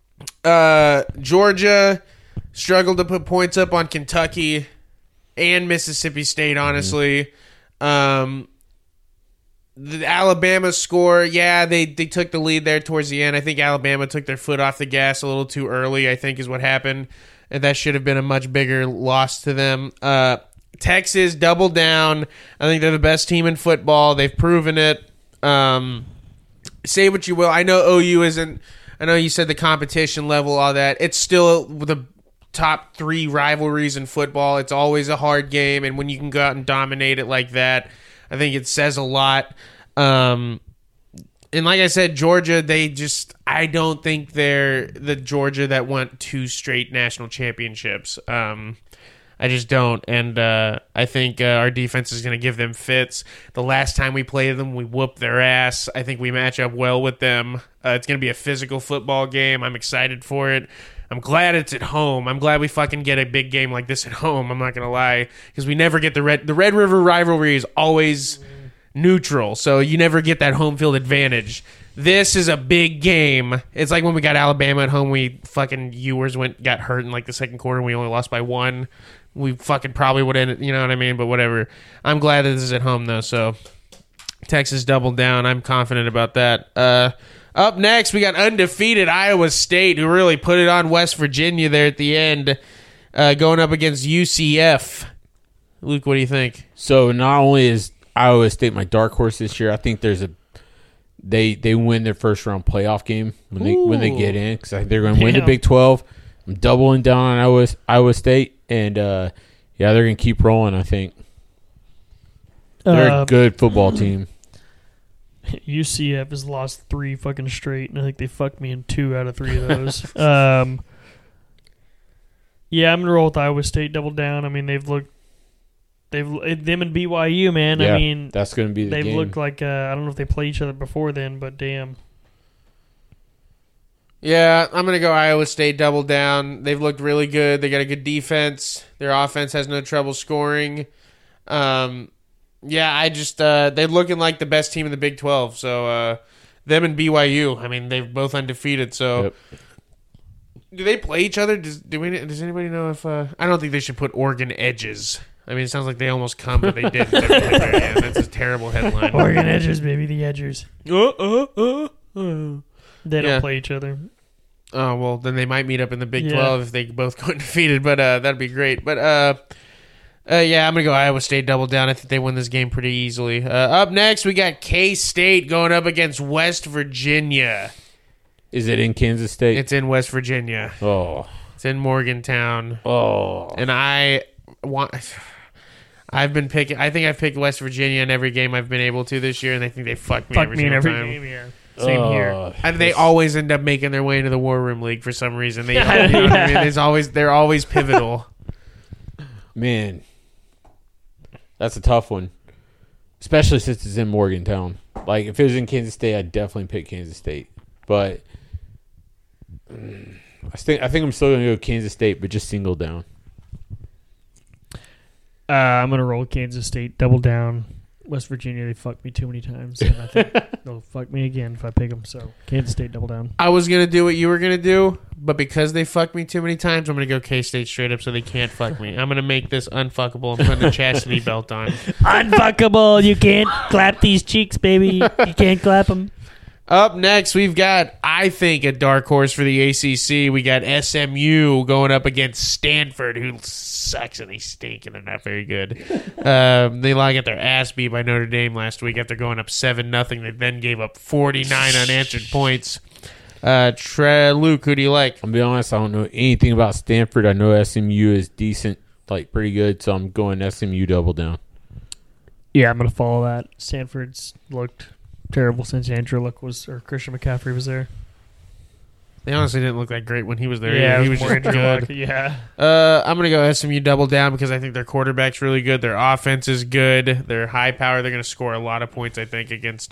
Georgia struggled to put points up on Kentucky and Mississippi State. Honestly, the Alabama score, they took the lead there towards the end. I think Alabama took their foot off the gas a little too early, I think is what happened. And that should have been a much bigger loss to them. Texas doubled down. I think they're the best team in football. They've proven it. Say what you will. I know OU isn't. I know you said the competition level, all that. It's still the top 3 rivalries in football. It's always a hard game. And when you can go out and dominate it like that, I think it says a lot. And like I said, Georgia, I don't think they're the Georgia that won 2 straight national championships. I just don't. And I think our defense is going to give them fits. The last time we played them, we whooped their ass. I think we match up well with them. It's going to be a physical football game. I'm excited for it. I'm glad it's at home. I'm glad we fucking get a big game like this at home. I'm not going to lie. Because we never get the Red River rivalry is always neutral. So you never get that home field advantage. This is a big game. It's like when we got Alabama at home. We fucking Ewers got hurt in like the second quarter and we only lost by 1. We fucking probably would end it. You know what I mean? But whatever. I'm glad that this is at home though. So Texas doubled down. I'm confident about that. Up next, we got undefeated Iowa State, who really put it on West Virginia there at the end, going up against UCF. Luke, what do you think? So not only is Iowa State my dark horse this year, I think there's they win their first round playoff game when they get in, because they're going to win the Big 12. I'm doubling down on Iowa State, and they're going to keep rolling. I think they're a good football team. UCF has lost 3 fucking straight, and I think they fucked me in 2 out of 3 of those. Yeah, I'm gonna roll with Iowa State. Double down. I mean, them and BYU, man. Yeah, I mean, that's gonna be the they've game. looked like I don't know if they played each other before then, but damn. Yeah, I'm going to go Iowa State double down. They've looked really good. They got a good defense. Their offense has no trouble scoring. They're looking like the best team in the Big 12. So them and BYU, I mean, they're both undefeated. So Yep. Do they play each other? Does anybody know if... I don't think they should put Oregon Edges. I mean, it sounds like they almost come, but they didn't. That's a terrible headline. Oregon Edgers, baby, the Edgers. They don't play each other. Oh, well, then they might meet up in the Big Yeah. 12 if they both go undefeated, but that'd be great. But yeah, I'm going to go Iowa State double down. I think they win this game pretty easily. Up next, we got K-State going up against West Virginia. Is it in Kansas State? It's in West Virginia. Oh. It's in Morgantown. Oh. And I've been picking. I think I've picked West Virginia in every game I've been able to this year, and I think they fuck me Fuck every me in single every time. game here. Same here. And they always end up making their way into the War Room League for some reason. They, you know what I mean? They're always pivotal. Man. That's a tough one. Especially since it's in Morgantown. Like, if it was in Kansas State, I'd definitely pick Kansas State. But I think I'm still going to go Kansas State, but just single down. I'm going to roll Kansas State, double down. West Virginia, they fucked me too many times. And I think they'll fuck me again if I pick them. So, Kansas State, double down. I was going to do what you were going to do, but because they fucked me too many times, I'm going to go K-State straight up so they can't fuck me. I'm going to make this unfuckable and put a chastity belt on. Unfuckable. You can't clap these cheeks, baby. You can't clap them. Up next, we've got, I think, a dark horse for the ACC. We got SMU going up against Stanford, who sucks and they stink and they're not very good. They got their ass beat by Notre Dame last week after going up 7-0. They then gave up 49 unanswered points. Luke, who do you like? I'll be honest, I don't know anything about Stanford. I know SMU is decent, like pretty good, so I'm going SMU double down. Yeah, I'm going to follow that. Stanford's looked terrible since Andrew Luck or Christian McCaffrey was there. They honestly didn't look that great when he was there. Yeah, either. it He was was more just Andrew good. Luck. Yeah. I'm going to go SMU double down because I think their quarterback's really good. Their offense is good. They're high power. They're going to score a lot of points, I think, against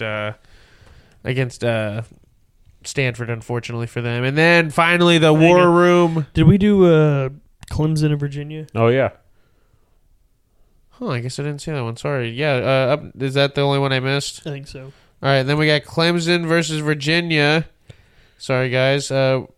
Stanford, unfortunately for them. And then finally, the War Room. Did we do Clemson and Virginia? Oh, yeah. Oh, I guess I didn't see that one. Sorry. Yeah, is that the only one I missed? I think so. All right, then we got Clemson versus Virginia. Sorry, guys. Well,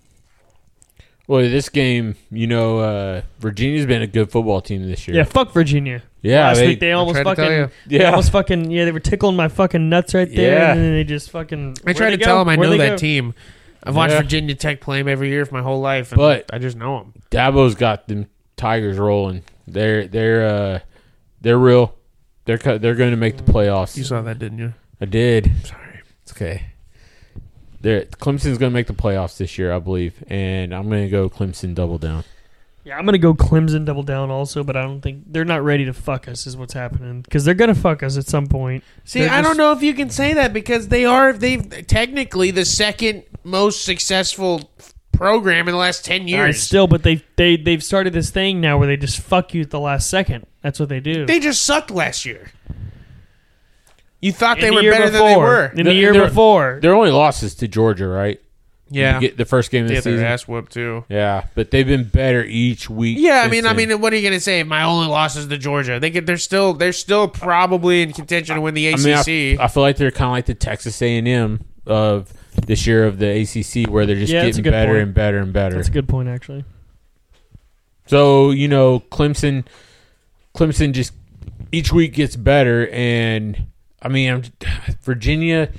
this game, Virginia's been a good football team this year. Yeah, fuck Virginia. Yeah, Last week they almost tried to tell fucking, you. they almost fucking, they were tickling my fucking nuts right there, Yeah. and then they just fucking. I tried to tell them I know that team. I've watched Yeah. Virginia Tech play them every year for my whole life, and But- I just know them. Dabo's got them Tigers rolling. They're real. They're going to make the playoffs. You saw that, didn't you? I did. Sorry. It's okay. Clemson's going to make the playoffs this year, I believe, and I'm going to go Clemson double down. Yeah, I'm gonna go Clemson double down also, but I don't think they're not ready to fuck us. Is what's happening because they're gonna fuck us at some point. See, They're I don't just- know if you can say that because they've technically the second most successful program in the last 10 All right, years. still, but they've started this thing now where they just fuck you at the last second. That's what they do. They just sucked last year. You thought In they the were year better than they before. were. In the year They're- before. Their only losses to Georgia, right? Yeah. The first game of They the had their season. ass whooped too. Yeah, but they've been better each week. Yeah, since I then. mean, what are you gonna say? My only loss is to Georgia. They're still probably in contention to win the ACC. I feel like they're kind of like the Texas A&M of this year of the ACC, where they're just Yeah, that's a getting good better point. and better and better. That's a good point, actually. So Clemson just each week gets better, and I mean, Virginia,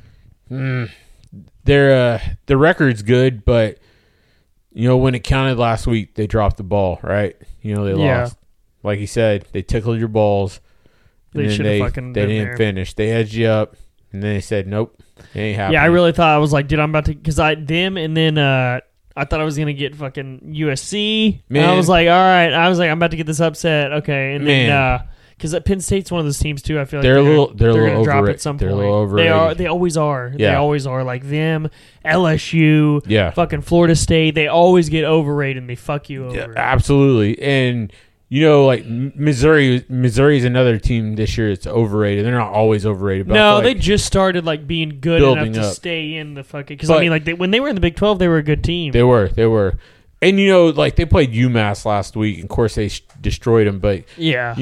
their record's good, but when it counted last week, they dropped the ball, right? They Yeah. lost. Like you said, they tickled your balls. They And then should've fucking they been didn't there. finish. They edged you up, and then they said, "Nope, it ain't happening." Yeah, I really thought I was like, dude, I'm about to because them, and then I thought I was gonna get fucking USC. And I Man. was like, all right, I'm about to get this upset. Okay, and Man. then because Penn State's one of those teams too. I feel like They're a little gonna drop overrated. at some They're a point. little They are. overrated. They always are. They Yeah. always are. Like them, LSU, Yeah. fucking Florida State. They always get overrated and they fuck you over. Yeah, absolutely. And like Missouri is another team this year that's overrated. They're not always overrated. But I No, feel they like just started like being good Building enough to up. stay in the fucking. Because But- I mean, like when they were in the Big 12, they were a good team. they were. And like they played UMass last week. And of course, they destroyed them. But yeah,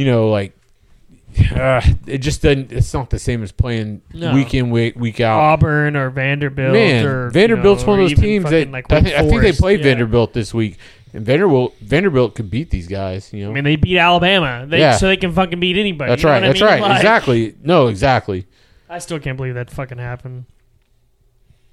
it just doesn't. It's not the same as playing No. week in week out. Auburn or Vanderbilt. Man, or, Vanderbilt's one or of those even teams that fucking, like I Wake think they Forest. played Yeah. Vanderbilt this week, and Vanderbilt could beat these guys. I mean, they beat Alabama, Yeah. so they can fucking beat anybody. That's you know right. what I That's mean? right. Like, Exactly. No, exactly. I still can't believe that fucking happened.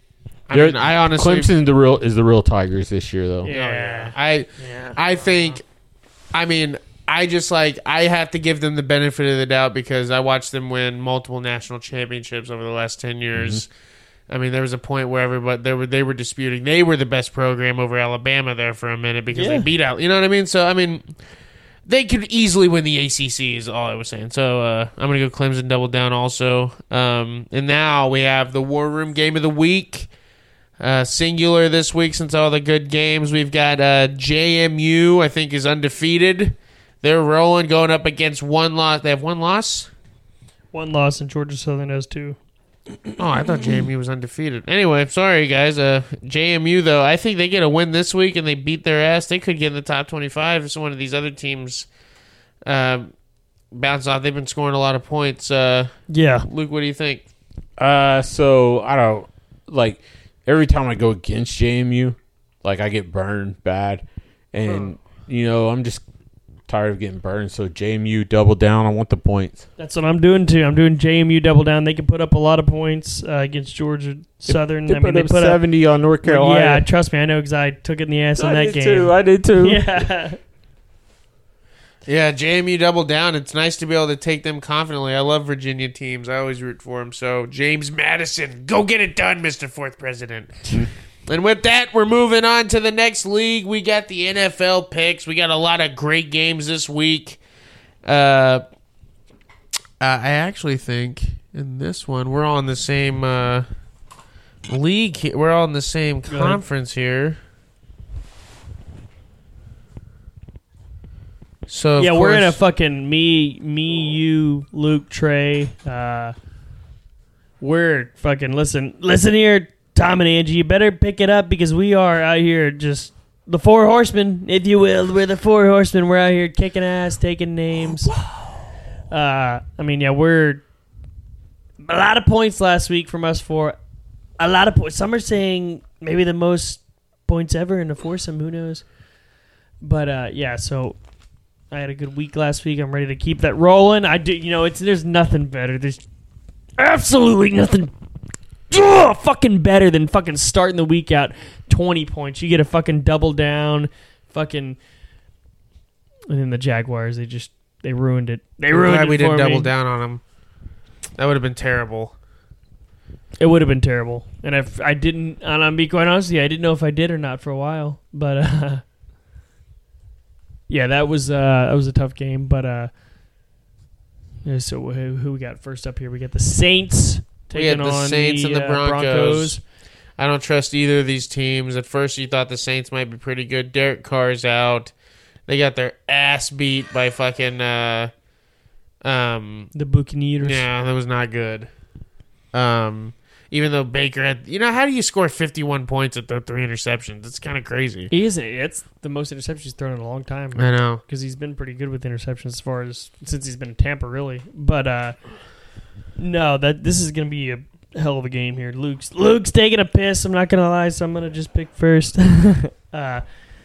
I honestly Clemson is the real Tigers this year, though. Yeah. I think, I mean, I just like, I have to give them the benefit of the doubt because I watched them win multiple national championships over the last 10 years. Mm-hmm. I mean, there was a point where everybody they were disputing they were the best program over Alabama there for a minute because they beat out. You know what I mean? So I mean, they could easily win the ACC. Is all I was saying. So I'm gonna go Clemson double down also. And now we have the War Room game of the week. Singular this week since all the good games. We've got JMU. I think is undefeated. They're rolling, going up against one loss. They have one loss. One loss, and Georgia Southern has 2. Oh, I thought JMU was undefeated. Anyway, sorry, guys. JMU, though, I think they get a win this week and they beat their ass. They could get in the top 25 if one of these other teams bounce off. They've been scoring a lot of points. Yeah. Luke, what do you think? So I don't like every time I go against JMU, like I get burned bad, and I'm just tired of getting burned. So JMU double down. I want the points. That's what I'm doing too. I'm doing JMU double down. They can put up a lot of points against Georgia Southern. They put up 70 on North Carolina. Yeah, trust me, I know because I took it in the ass in that game. I did too. Yeah. Yeah, JMU double down. It's nice to be able to take them confidently. I love Virginia teams. I always root for them. So, James Madison, go get it done, Mr. Fourth President. And with that, we're moving on to the next league. We got the NFL picks. We got a lot of great games this week. I actually think in this one, we're all in the same league. We're all in the same conference here. So yeah, of we're in a course- fucking me, you, Luke, Trey. We're fucking listen here, Tom and Angie. You better pick it up because we are out here just the 4 horsemen, if you will. We're the 4 horsemen. We're out here kicking ass, taking names. I mean, yeah, we're a lot of points last week from us 4. A lot of points. Some are saying maybe the most points ever in a foursome. Who knows? But yeah, so. I had a good week last week. I'm ready to keep that rolling. I do, there's nothing better. There's absolutely nothing fucking better than fucking starting the week out 20 points. You get a fucking double down, and then the Jaguars, they ruined it. They ruined glad it we for didn't double me. down on them. That would have been terrible. It would have been terrible. And if I didn't, and I'm be quite honest with you, I didn't know if I did or not for a while. But yeah, that was a tough game, but so who we got first up here? We got the Saints taking We got the on Saints the and the Broncos. Broncos. I don't trust either of these teams. At first, you thought the Saints might be pretty good. Derek Carr's out. They got their ass beat by fucking The Buccaneers. yeah, that was not good. Even though Baker had, how do you score 51 points at the 3 interceptions? It's kind of crazy. He isn't. It's the most interceptions he's thrown in a long time. I know. Because he's been pretty good with interceptions since he's been in Tampa, really. But no, this is going to be a hell of a game here. Luke's taking a piss. I'm not going to lie, so I'm going to just pick first. Yeah.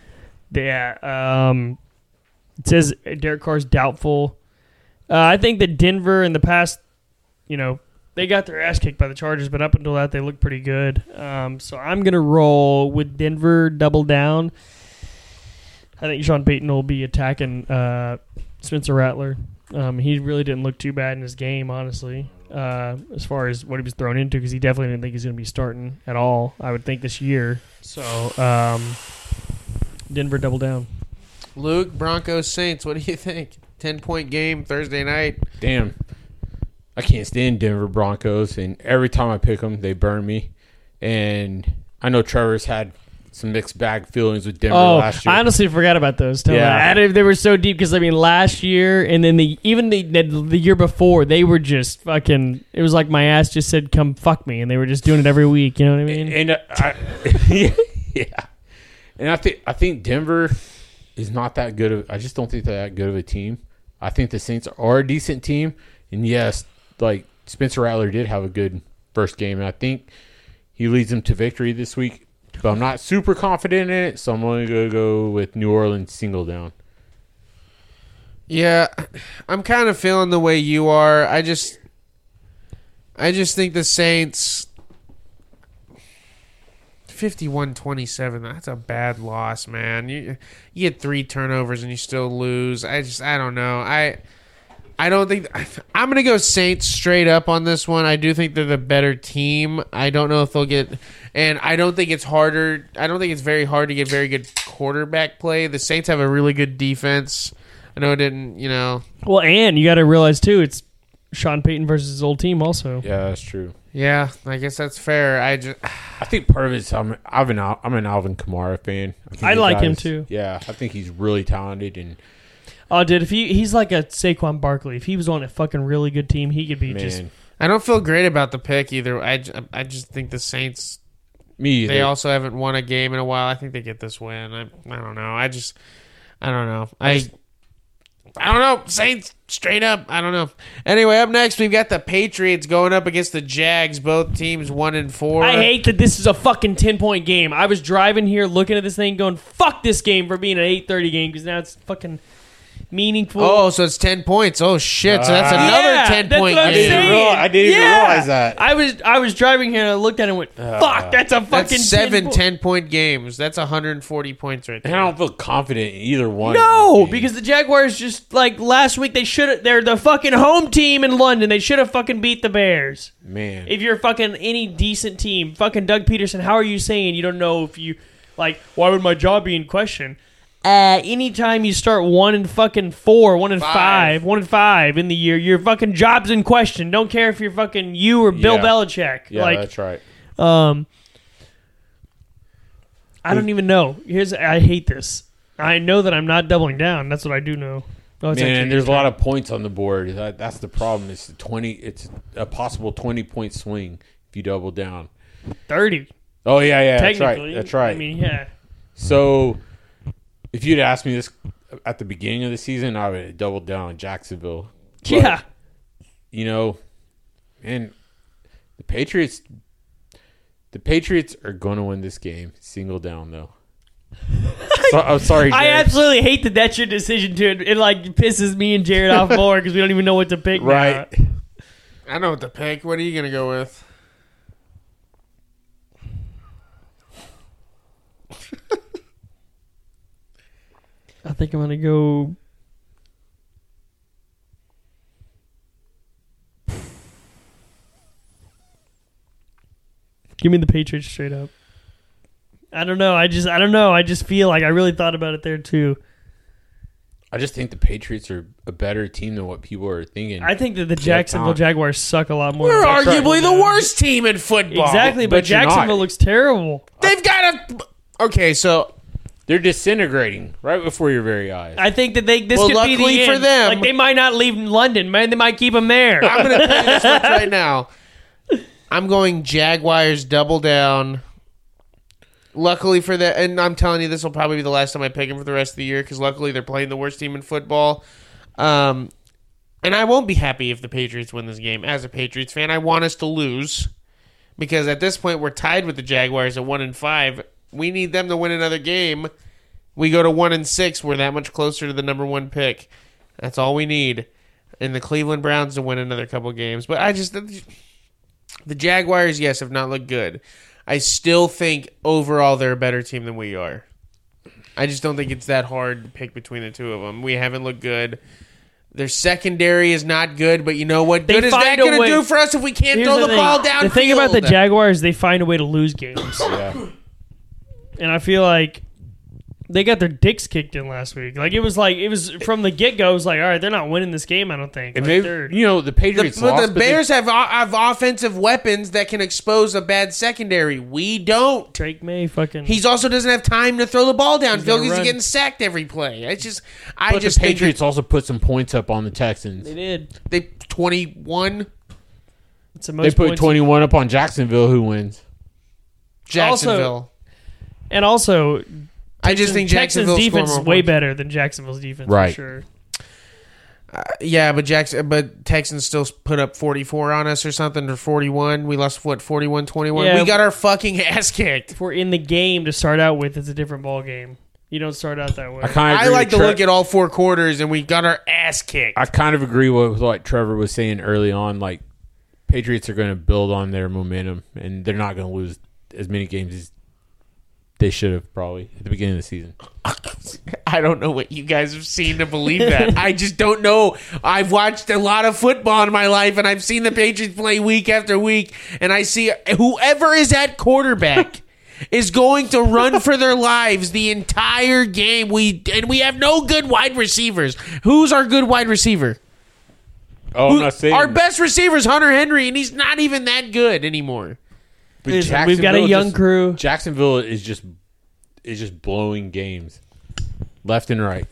It says Derek Carr's doubtful. I think that Denver in the past, they got their ass kicked by the Chargers, but up until that, they looked pretty good. So I'm going to roll with Denver double down. I think Sean Payton will be attacking Spencer Rattler. He really didn't look too bad in his game, honestly, as far as what he was thrown into, because he definitely didn't think he's going to be starting at all, I would think, this year. So Denver double down. Luke, Broncos, Saints, what do you think? 10-point game Thursday night. Damn. I can't stand Denver Broncos, and every time I pick them, they burn me. And I know Trevor's had some mixed bag feelings with Denver last year. I honestly forgot about those. Yeah. They were so deep because, last year and then the year before, they were just fucking, it was like my ass just said, come fuck me, and they were just doing it every week, you know what I mean? And yeah. And I think Denver is not that good I just don't think they're that good of a team. I think the Saints are a decent team, and yes, Spencer Rattler did have a good first game, and I think he leads them to victory this week. But I'm not super confident in it, so I'm only going to go with New Orleans single down. Yeah, I'm kind of feeling the way you are. I just think the Saints. 51-27. That's a bad loss, man. You get 3 turnovers and you still lose. I don't know. I don't think I'm going to go Saints straight up on this one. I do think they're the better team. I don't know if they'll get, and I don't think it's harder. I don't think it's very hard to get very good quarterback play. The Saints have a really good defense. I know it didn't, Well, and you got to realize too, it's Sean Payton versus his old team also. Yeah, that's true. Yeah, I guess that's fair. I think part of it is I'm an Alvin Kamara fan. I like him too. Yeah, I think he's really talented and. Oh, dude, if he's like a Saquon Barkley. If he was on a fucking really good team, he could be just. I don't feel great about the pick either. I just think the Saints. Me either. They also haven't won a game in a while. I think they get this win. I don't know. I don't know. I don't know. Saints straight up. I don't know. Anyway, up next we've got the Patriots going up against the Jags. Both teams 1-4. I hate that this is a fucking 10-point game. I was driving here looking at this thing, going, "Fuck this game" for being an 8:30 game because now it's fucking meaningful. Oh, so it's 10 points. Oh shit! So that's another 10-point that's game. I didn't even realize that. I was driving here and I looked at it and went, "Fuck, that's a fucking That's 7 10 10-point games. That's 140 points right And there. I don't feel confident in either one. No, because the Jaguars just like last week they're the fucking home team in London. They should have fucking beat the Bears. Man, If you're fucking any decent team, fucking Doug Peterson, how are you saying you don't know if you like? Why would my job be in question? Anytime you start 1-4, 1-5, 1-5 in the year, your fucking job's in question. Don't care if you're fucking you or Bill Belichick. yeah, that's right. I don't even know. I hate this. I know that I'm not doubling down. That's what I do know. Oh, it's Man, actually and there's a lot of points on the board. That's the problem. It's a possible 20-point swing if you double down. 30. Oh yeah, Technically, That's right. I mean, yeah. So, if you'd asked me this at the beginning of the season, I would have doubled down on Jacksonville. But, Yeah. And the Patriots are going to win this game. Single down, though. I'm sorry, I Jared. absolutely hate that that's your decision, too. It like pisses me and Jared off more because we don't even know what to pick Right. now. I know what to pick. What are you going to go with? I think I'm going to go... Give me the Patriots straight up. I don't know. I don't know. I just feel like I really thought about it there, too. I just think the Patriots are a better team than what people are thinking. I think that the Jacksonville Jaguars suck a lot more. We're than arguably the Jacksonville worst team in football. Exactly, but But you're not. Jacksonville looks terrible. They've got a... Okay, so... They're disintegrating right before your very eyes. I think that this Well, could be luckily the for end. them- Like they might not leave London, man. They might keep them there. I'm going to tell you this much right now. I'm going Jaguars double down. Luckily for that, and I'm telling you, this will probably be the last time I pick them for the rest of the year because luckily they're playing the worst team in football. And I won't be happy if the Patriots win this game. As a Patriots fan, I want us to lose because at this point we're tied with the Jaguars at 1-5. We need them to win another game. We go to 1-6. We're that much closer to the number 1 pick. That's all we need. And the Cleveland Browns to win another couple games. But the Jaguars, yes, have not looked good. I still think overall they're a better team than we are. I just don't think it's that hard to pick between the two of them. We haven't looked good. Their secondary is not good, but you know what? They Good is that find a going to way- do for us if we can't Here's throw the thing. ball downfield? The thing about the Jaguars, they find a way to lose games, Yeah. and I feel like they got their dicks kicked in last week. Like it was from the get go. It was like, all right, they're not winning this game. I don't think. And Like, maybe, the Patriots But lost. the Bears have offensive weapons that can expose a bad secondary. We don't. Drake May fucking. He also doesn't have time to throw the ball downfield gonna because he's run. getting sacked every play. I but just the think Patriots also put some points up on the Texans. they did. they 21 It's the They most put points. 21 up on Jacksonville. Who wins? Jacksonville. And also, I just think Texans' Jacksonville's defense is score more way points. better than Jacksonville's defense. Right. For sure. Yeah, but Texans still put up 44 on us or something, or 41. We lost 41-21. Yeah. We got our fucking ass kicked. If we're in the game to start out with, it's a different ball game. You don't start out that way. I kind of I like to look at all 4 quarters, and we got our ass kicked. I kind of agree with what Trevor was saying early on. Like, Patriots are going to build on their momentum, and they're not going to lose as many games as They should have probably at the beginning of the season. I don't know what you guys have seen to believe that. I just don't know. I've watched a lot of football in my life, and I've seen the Patriots play week after week, and I see whoever is at quarterback is going to run for their lives the entire game. We have no good wide receivers. Who's our good wide receiver? Oh, I'm not saying Our best receiver is Hunter Henry, and he's not even that good anymore. but We've got a Jacksonville young crew. Jacksonville is just blowing games left and right.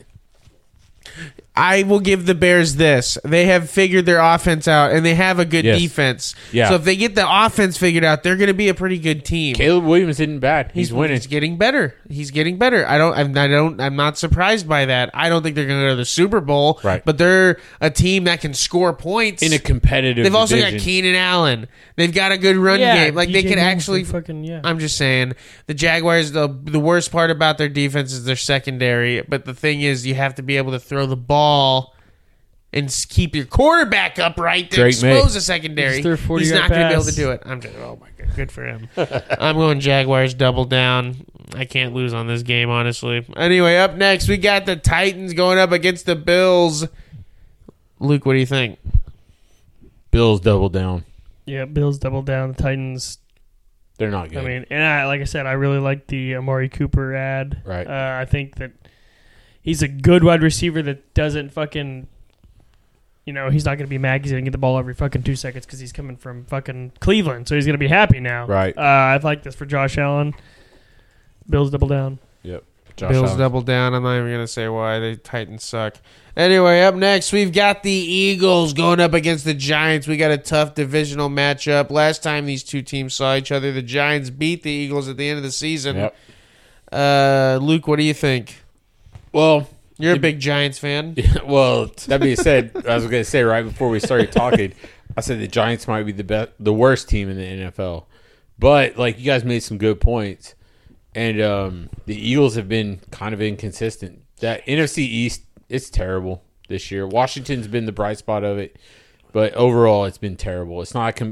I will give the Bears this. They have figured their offense out, and they have a good Yes. defense. Yeah. So if they get the offense figured out, they're going to be a pretty good team. Caleb Williams isn't bad. He's winning. He's getting better. He's getting better. I'm not surprised by that. I don't think they're going to go to the Super Bowl. Right. But they're a team that can score points. In a competitive They've also division. got Keenan Allen. They've got a good run game. Like they DJ can Moore's actually. fucking I'm just saying, the Jaguars. The worst part about their defense is their secondary. But the thing is, you have to be able to throw the ball and keep your quarterback upright to Drake May. expose the secondary. Just threw a 40 He's yard not going to be able to pass. do it. I'm just, oh my god, good for him. I'm going Jaguars double down. I can't lose on this game, honestly. Anyway, up next we got the Titans going up against the Bills. Luke, what do you think? Bills double down. Yeah, Bills double down. The Titans. They're not good. I mean, and like I said, I really like the Amari Cooper ad. Right. I think that he's a good wide receiver that doesn't fucking. You know, he's not going to be mad because he didn't get the ball every fucking 2 seconds because he's coming from fucking Cleveland, so he's going to be happy now. Right. I like this for Josh Allen. Bills double down. Yep. Josh Bills Allen. double down. I'm not even going to say why. The Titans suck. Anyway, up next, we've got the Eagles going up against the Giants. We got a tough divisional matchup. Last time these two teams saw each other, the Giants beat the Eagles at the end of the season. Yep. Luke, what do you think? Well, You're a big Giants fan. well, that being said, I was going to say right before we started talking, I said the Giants might be the worst team in the NFL. But like you guys made some good points, and the Eagles have been kind of inconsistent. That NFC East, it's terrible this year. Washington's been the bright spot of it, but overall, it's been terrible. It's not.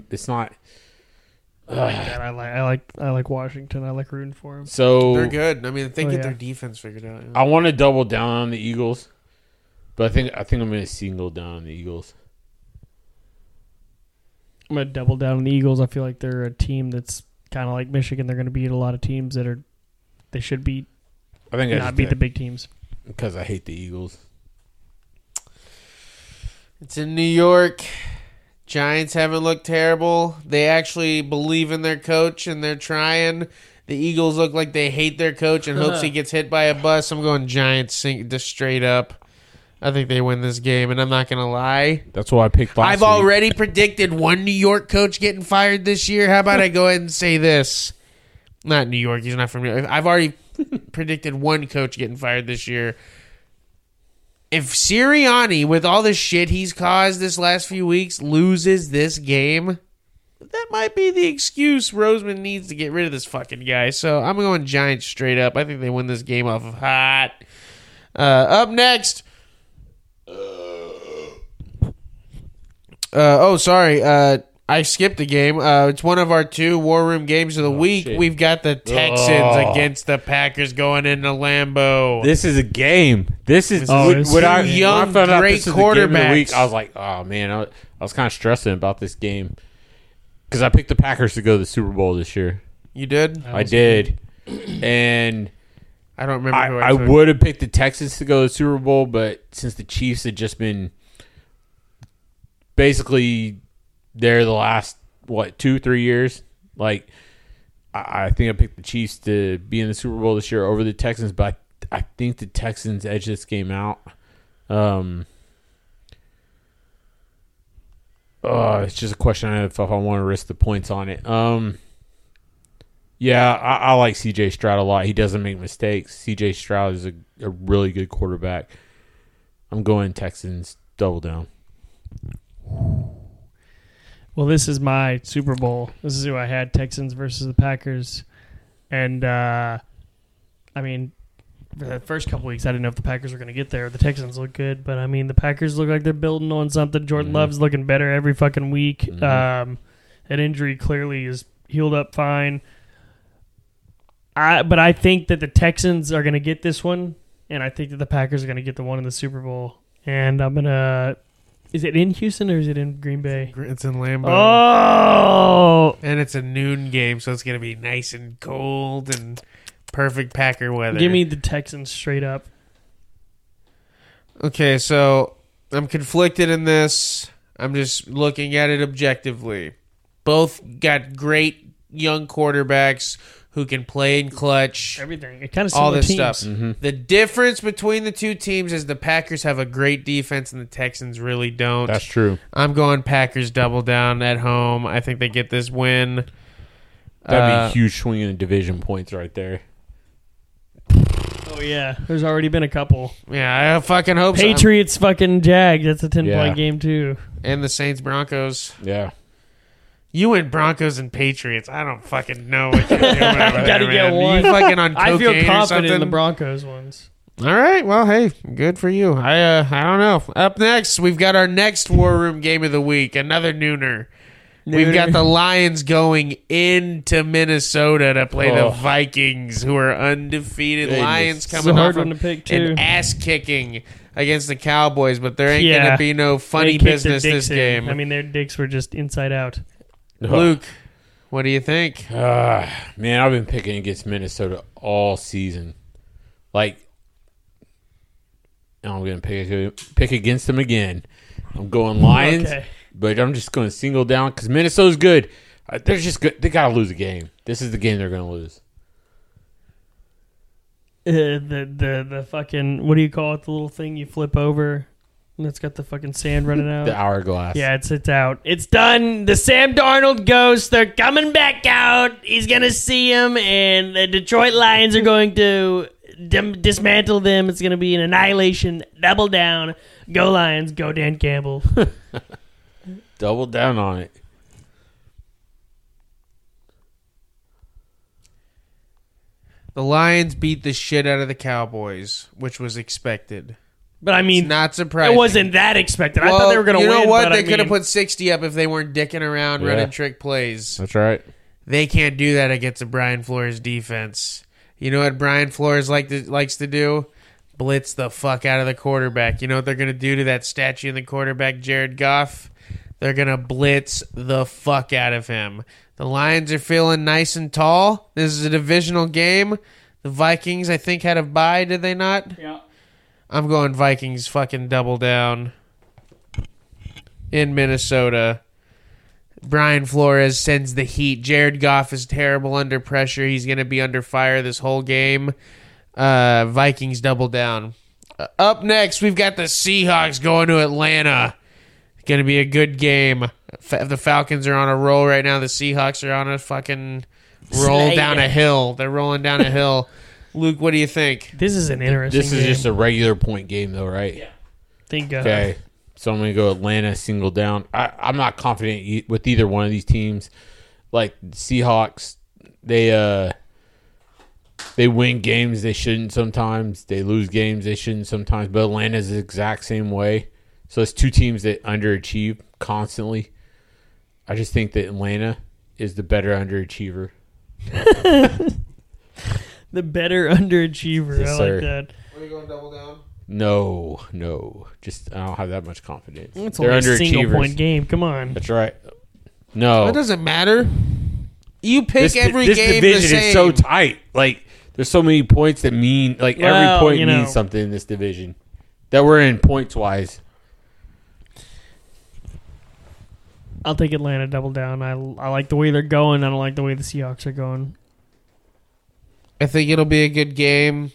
I like Washington. I like rooting for him. So They're good. I mean, if they Oh, get yeah. their defense figured out. I want to double down on the Eagles, but I think I'm going to single down on the Eagles. I'm going to double down on the Eagles. I feel like they're a team that's kind of like Michigan. They're going to beat a lot of teams that they should beat, I think not beat the big teams. because I hate the Eagles. It's in New York. Giants haven't looked terrible. They actually believe in their coach and they're trying. The Eagles look like they hate their coach and hopes he gets hit by a bus. I'm going Giants just straight up. I think they win this game, and I'm not going to lie. That's what I picked last I've week. already predicted one New York coach getting fired this year. How about I go ahead and say this? Not New York. He's not from New York. I've already predicted one coach getting fired this year. If Sirianni, with all the shit he's caused this last few weeks, loses this game, that might be the excuse Roseman needs to get rid of this fucking guy. So I'm going Giants straight up. I think they win this game off of hot. Up next. I skipped a game. It's one of our 2 War Room games of the week. shit. We've got the Texans against the Packers going into Lambeau. This is a game. This is Oh, when it's when two I young, when I found out great this was the game of the quarterbacks. week, I was like, oh man, I was kind of stressing about this game because I picked the Packers to go to the Super Bowl this year. You did? I did, and I don't remember who I I took. would have picked the Texans to go to the Super Bowl, but since the Chiefs had just been basically there the last 2-3 years, like I think I picked the Chiefs to be in the Super Bowl this year over the Texans, but I think the Texans edge this game out. It's just a question if I want to risk the points on it. Yeah, I like C.J. Stroud a lot. He doesn't make mistakes. C.J. Stroud is a really good quarterback. I'm going Texans double down. Well, this is my Super Bowl. This is who I had, Texans versus the Packers. And, I mean, for the first couple weeks, I didn't know if the Packers were going to get there. The Texans look good, but, I mean, the Packers look like they're building on something. Jordan Love's looking better every fucking week. That injury clearly is healed up fine. But I think that the Texans are going to get this one, and I think that the Packers are going to get the one in the Super Bowl. And I'm going to... Is it in Houston or is it in Green Bay? It's in Lambeau. Oh! And it's a noon game, so it's going to be nice and cold and perfect Packer weather. Give me the Texans straight up. Okay, so I'm conflicted in this. I'm just looking at it objectively. Both got great young quarterbacks who can play in clutch. Everything. It kind of All similar this teams. stuff. The difference between the two teams is the Packers have a great defense and the Texans really don't. That's true. I'm going Packers double down at home. I think they get this win. That'd be a huge swing in division points right there. Oh, yeah. There's already been a couple. Yeah, I fucking hope so. Patriots fucking Jags. That's a 10-point Yeah. game, too. And the Saints Broncos. Yeah. You went Broncos and Patriots. I don't fucking know what you're doing over there, Gotta get man. one. You fucking on cocaine I feel or confident in the something? Broncos ones. All right. Well, hey, good for you. I don't know. Up next, we've got our next War Room game of the week. Another nooner. We've got the Lions going into Minnesota to play the Oh. Vikings, who are undefeated. Goodness. Coming It's a hard off one of to pick, too. an ass kicking against the Cowboys, but there ain't Yeah. going to be no They funny kicked their business dicks this in. game. I mean, their dicks were just inside out. Luke, what do you think? Man, I've been picking against Minnesota all season. Like, I'm going to pick against them again. I'm going Lions, Okay. but I'm just going to single down because Minnesota's good. They're just good. They got to lose a game. This is the game they're going to lose. The fucking, what do you call it? The little thing you flip over and it's got the fucking sand running out. The hourglass. Yeah, it's out. It's done. The Sam Darnold ghosts, they're coming back out. He's going to see him, and the Detroit Lions are going to dismantle them. It's going to be an annihilation. Double down. Go Lions. Go Dan Campbell. Double down on it. The Lions beat the shit out of the Cowboys, which was expected. But I mean, It's not surprising. it wasn't that expected. I thought they were going to you win. know what? but They I could have mean, put 60 up if they weren't dicking around, Yeah. running trick plays. That's right. They can't do that against a Brian Flores defense. You know what Brian Flores likes to do? Blitz the fuck out of the quarterback. You know what they're going to do to that statue in the quarterback, Jared Goff? They're going to blitz the fuck out of him. The Lions are feeling nice and tall. This is a divisional game. The Vikings, I think, had a bye, did they not? Yeah. I'm going Vikings fucking double down in Minnesota. Brian Flores sends the heat. Jared Goff is terrible under pressure. He's going to be under fire this whole game. Vikings double down. Up next, we've got the Seahawks going to Atlanta. Going to be a good game. The Falcons are on a roll right now. The Seahawks are on a fucking roll Slide. down a hill. They're rolling down a hill. Luke, what do you think? This is an interesting This is game. just a regular point game, though, right? Yeah. Thank God. Okay. So I'm going to go Atlanta single down. I'm not confident with either one of these teams. Like the Seahawks, they win games they shouldn't sometimes. They lose games they shouldn't sometimes. But Atlanta's the exact same way. So it's two teams that underachieve constantly. I just think that Atlanta is the better underachiever. The better underachiever. Yes, I sir. like that. Are you going double down? No. Just I don't have that much confidence. It's They're only a single underachievers. point game. Come on. That's right. No. It doesn't matter. You pick every this game division the same. is so tight. Like there's so many points that mean like Well, every point you know. means something in this division that we're in points wise. I'll take Atlanta double down. I like the way they're going. I don't like the way the Seahawks are going. I think it'll be a good game.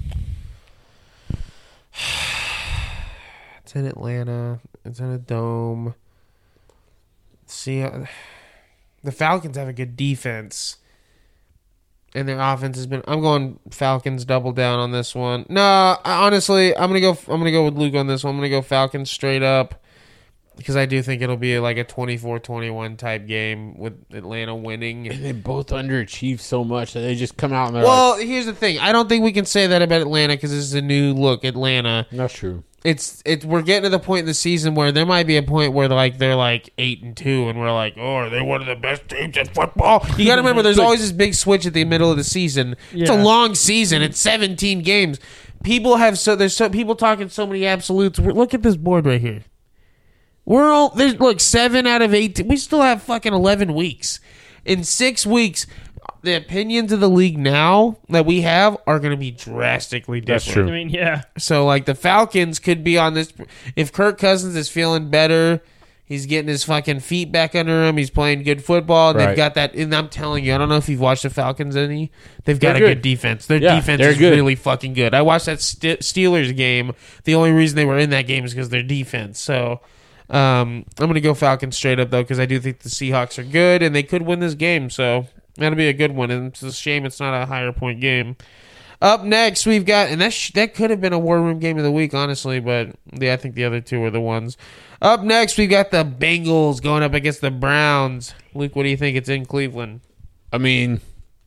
It's in Atlanta. It's in a dome. See, the Falcons have a good defense, and their offense has been. I'm going Falcons double down on this one. No, honestly, I'm gonna go with Luke on this one. I'm gonna go Falcons straight up because I do think it'll be like a 24-21 type game with Atlanta winning. And they both underachieve so much that they just come out and they're Well, here's the thing. I don't think we can say that about Atlanta because this is a new look Atlanta. like, that's true. we're getting to the point in the season where there might be a point where they're like 8-2, and we're like, oh, are they one of the best teams in football? You got to remember, there's always this big switch at the middle of the season. It's a Yeah. long season. It's 17 games. People people talking so many absolutes. Look at this board right here. Look, 7 out of 8. We still have fucking 11 weeks. In 6 weeks, the opinions of the league now that we have are going to be drastically different. That's true. I mean, yeah. So, like, the Falcons could be on this. If Kirk Cousins is feeling better, he's getting his fucking feet back under him, he's playing good football, and they've Right. got that. And I'm telling you, I don't know if you've watched the Falcons any. They've got They're a good. good defense. Their Yeah, defense they're is good. really fucking good. I watched that Steelers game. The only reason they were in that game is because their defense. So, I'm going to go Falcons straight up, though, because I do think the Seahawks are good, and they could win this game. So, that'll be a good one. And it's a shame it's not a higher point game. Up next, we've got, and that could have been a War Room game of the week, honestly, but yeah, I think the other two are the ones. Up next, we've got the Bengals going up against the Browns. Luke, what do you think? It's in Cleveland. I mean,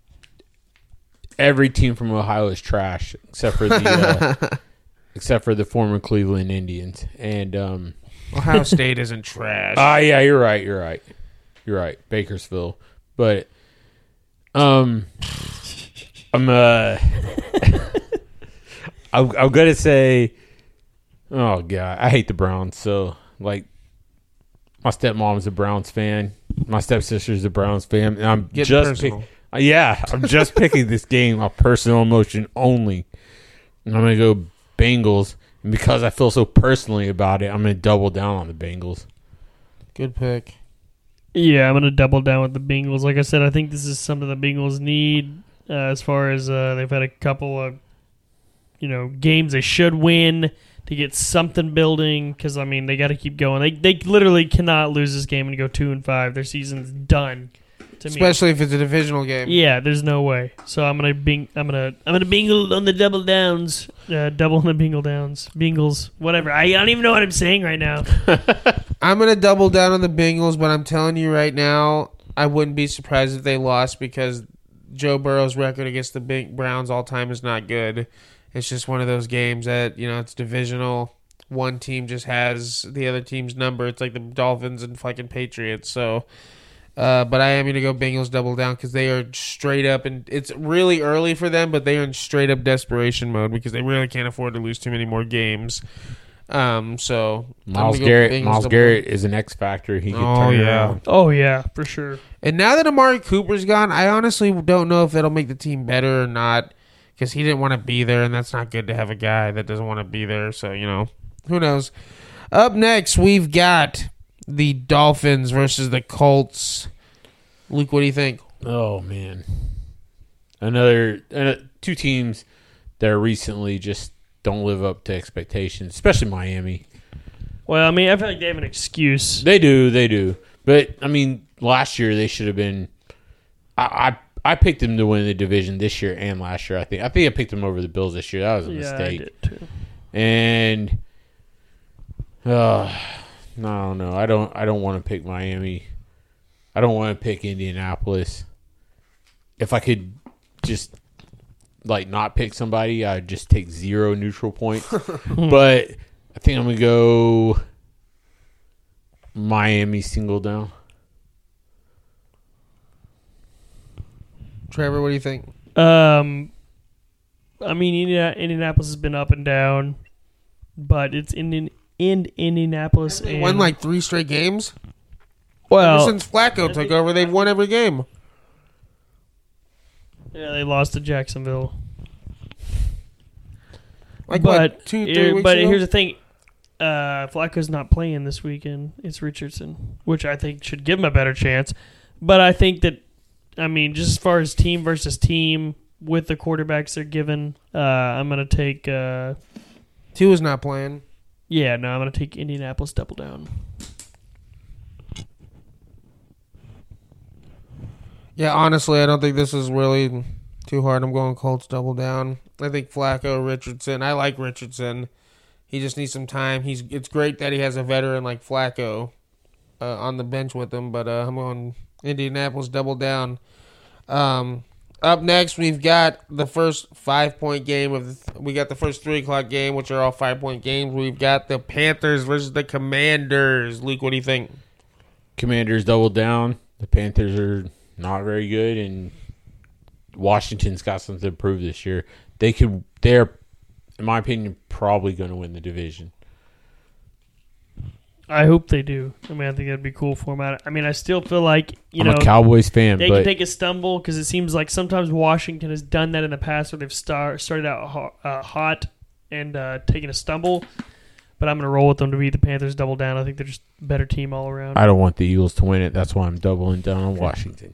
every team from Ohio is trash except for the except for the former Cleveland Indians. And Ohio State isn't trash. yeah, you're right, Bakersville. But I'm gonna say, oh god, I hate the Browns. So like, my stepmom's a Browns fan, my stepsister's a Browns fan, and I'm Getting just personal. I'm just picking this game off personal emotion only. And I'm gonna go Bengals, and because I feel so personally about it, I'm gonna double down on the Bengals. Good pick. Yeah, I'm going to double down with the Bengals. Like I said, I think this is something the Bengals need as far as they've had a couple of, games they should win to get something building because, I mean, they got to keep going. They literally cannot lose this game and go 2-5. Their season's done to me. Especially if it's a divisional game. Yeah, there's no way. So I'm gonna bingle on the double downs, double on the bingle downs, Bengals, whatever. I don't even know what I'm saying right now. I'm going to double down on the Bengals, but I'm telling you right now, I wouldn't be surprised if they lost because Joe Burrow's record against the Browns all time is not good. It's just one of those games that, it's divisional. One team just has the other team's number. It's like the Dolphins and fucking Patriots. So, but I am going to go Bengals double down because they are straight up, and it's really early for them, but they are in straight up desperation mode because they really can't afford to lose too many more games. So I'm Miles gonna go Garrett. Bengals Miles double Garrett is an X factor. He can turn it around. Oh yeah, for sure. And now that Amari Cooper's gone, I honestly don't know if that'll make the team better or not because he didn't want to be there, and that's not good to have a guy that doesn't want to be there. So, who knows? Up next, we've got the Dolphins versus the Colts. Luke, what do you think? Oh man, another two teams that recently just don't live up to expectations, especially Miami. Well, I mean, I feel like they have an excuse. They do. But I mean, last year they should have been. I picked them to win the division this year and last year. I think I picked them over the Bills this year. That was a Yeah, mistake. I did too. And no, I don't know. I don't want to pick Miami. I don't want to pick Indianapolis. If I could just not pick somebody, I'd just take 0 neutral points. But I think I'm gonna go Miami single down. Trevor, what do you think? I mean, Indianapolis has been up and down, but it's in Indianapolis. They and, won like 3 straight games? well, Ever since Flacco took over, they've won every game. yeah, they lost to Jacksonville. Like but what, 2-3 weeks but ago? here's the thing: Flacco's not playing this weekend. It's Richardson, which I think should give him a better chance. But I think that, I mean, just as far as team versus team with the quarterbacks they're given, I'm going to take. Tua's not playing. I'm going to take Indianapolis double down. Yeah, honestly, I don't think this is really too hard. I'm going Colts double down. I think Flacco, Richardson. I like Richardson. He just needs some time. It's great that he has a veteran like Flacco on the bench with him, but I'm going Indianapolis double down. Up next, we've got the first 5-point game we got the first 3:00 game, which are all 5-point games. We've got the Panthers versus the Commanders. Luke, what do you think? Commanders double down. The Panthers are not very good, and Washington's got something to prove this year. They're, in my opinion, probably going to win the division. I hope they do. I mean, I think that'd be cool for them. I mean, I still feel like, I'm a Cowboys fan, they but can take a stumble because it seems like sometimes Washington has done that in the past where they've started out hot and taken a stumble. But I'm going to roll with them to beat the Panthers double down. I think they're just a better team all around. I don't want the Eagles to win it. That's why I'm doubling down on Washington.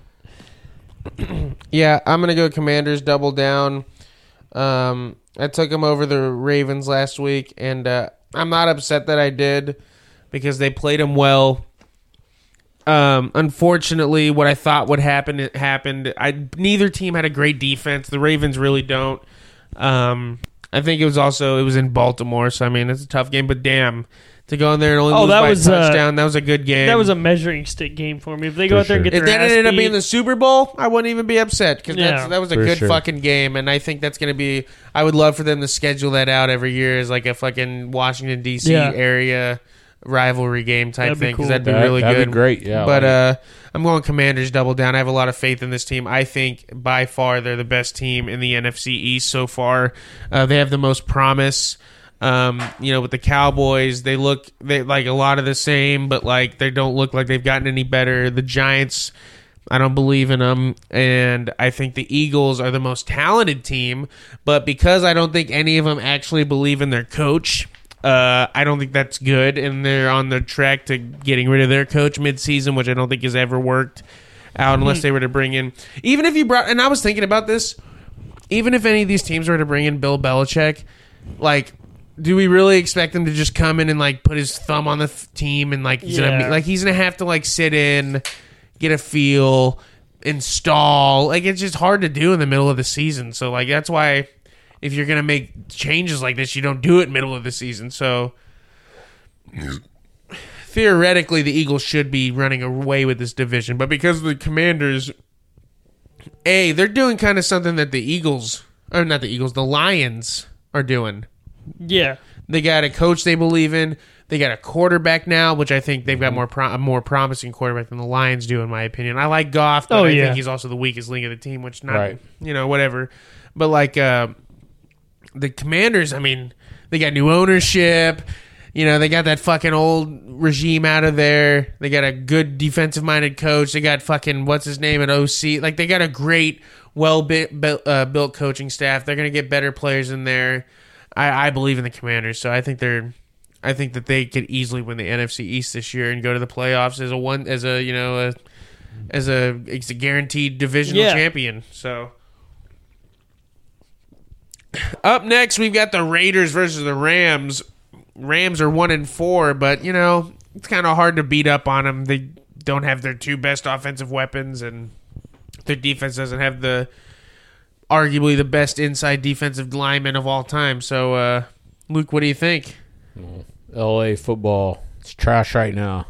Yeah, I'm going to go Commanders double down. I took them over the Ravens last week, and I'm not upset that I did because they played them well. Unfortunately, what I thought would happen, it happened. Neither team had a great defense. The Ravens really don't. I think it was in Baltimore, so I mean it's a tough game. But damn, to go in there and only lose by a touchdown, that was a good game. That was a measuring stick game for me. If they go out there and get if their that ass ended up beat- being the Super Bowl, I wouldn't even be upset because that was a For good sure. fucking game, and I think that's going to be. I would love for them to schedule that out every year as like a fucking Washington D.C. Yeah. area rivalry game type That'd be thing because cool. that'd be really That'd good. be great, yeah. But I'm going Commanders double down. I have a lot of faith in this team. I think by far they're the best team in the NFC East so far. They have the most promise. With the Cowboys, they like a lot of the same, but like they don't look like they've gotten any better. The Giants, I don't believe in them, and I think the Eagles are the most talented team, but because I don't think any of them actually believe in their coach, I don't think that's good, and they're on the track to getting rid of their coach mid-season, which I don't think has ever worked out unless they were to bring in, even if you brought, and I was thinking about this, even if any of these teams were to bring in Bill Belichick, like, do we really expect him to just come in and like put his thumb on the team and like he's gonna have to like sit in, get a feel, install, like it's just hard to do in the middle of the season. So like that's why if you're gonna make changes like this, you don't do it middle of the season. So theoretically, the Eagles should be running away with this division, but because of the Commanders, they're doing kind of something that the Lions are doing. Yeah. They got a coach they believe in. They got a quarterback now, which I think they've got a more promising quarterback than the Lions do, in my opinion. I like Goff, but I think he's also the weakest link of the team, which whatever. But like the Commanders, I mean, they got new ownership. They got that fucking old regime out of there. They got a good defensive-minded coach. They got fucking what's his name at OC. Like they got a great, built coaching staff. They're gonna get better players in there. I believe in the Commanders, so I think that they could easily win the NFC East this year and go to the playoffs as a guaranteed divisional champion. So up next, we've got the Raiders versus the Rams. Rams are 1-4, but it's kind of hard to beat up on them. They don't have their two best offensive weapons, and their defense doesn't have arguably the best inside defensive lineman of all time. So, Luke, what do you think? LA football, it's trash right now.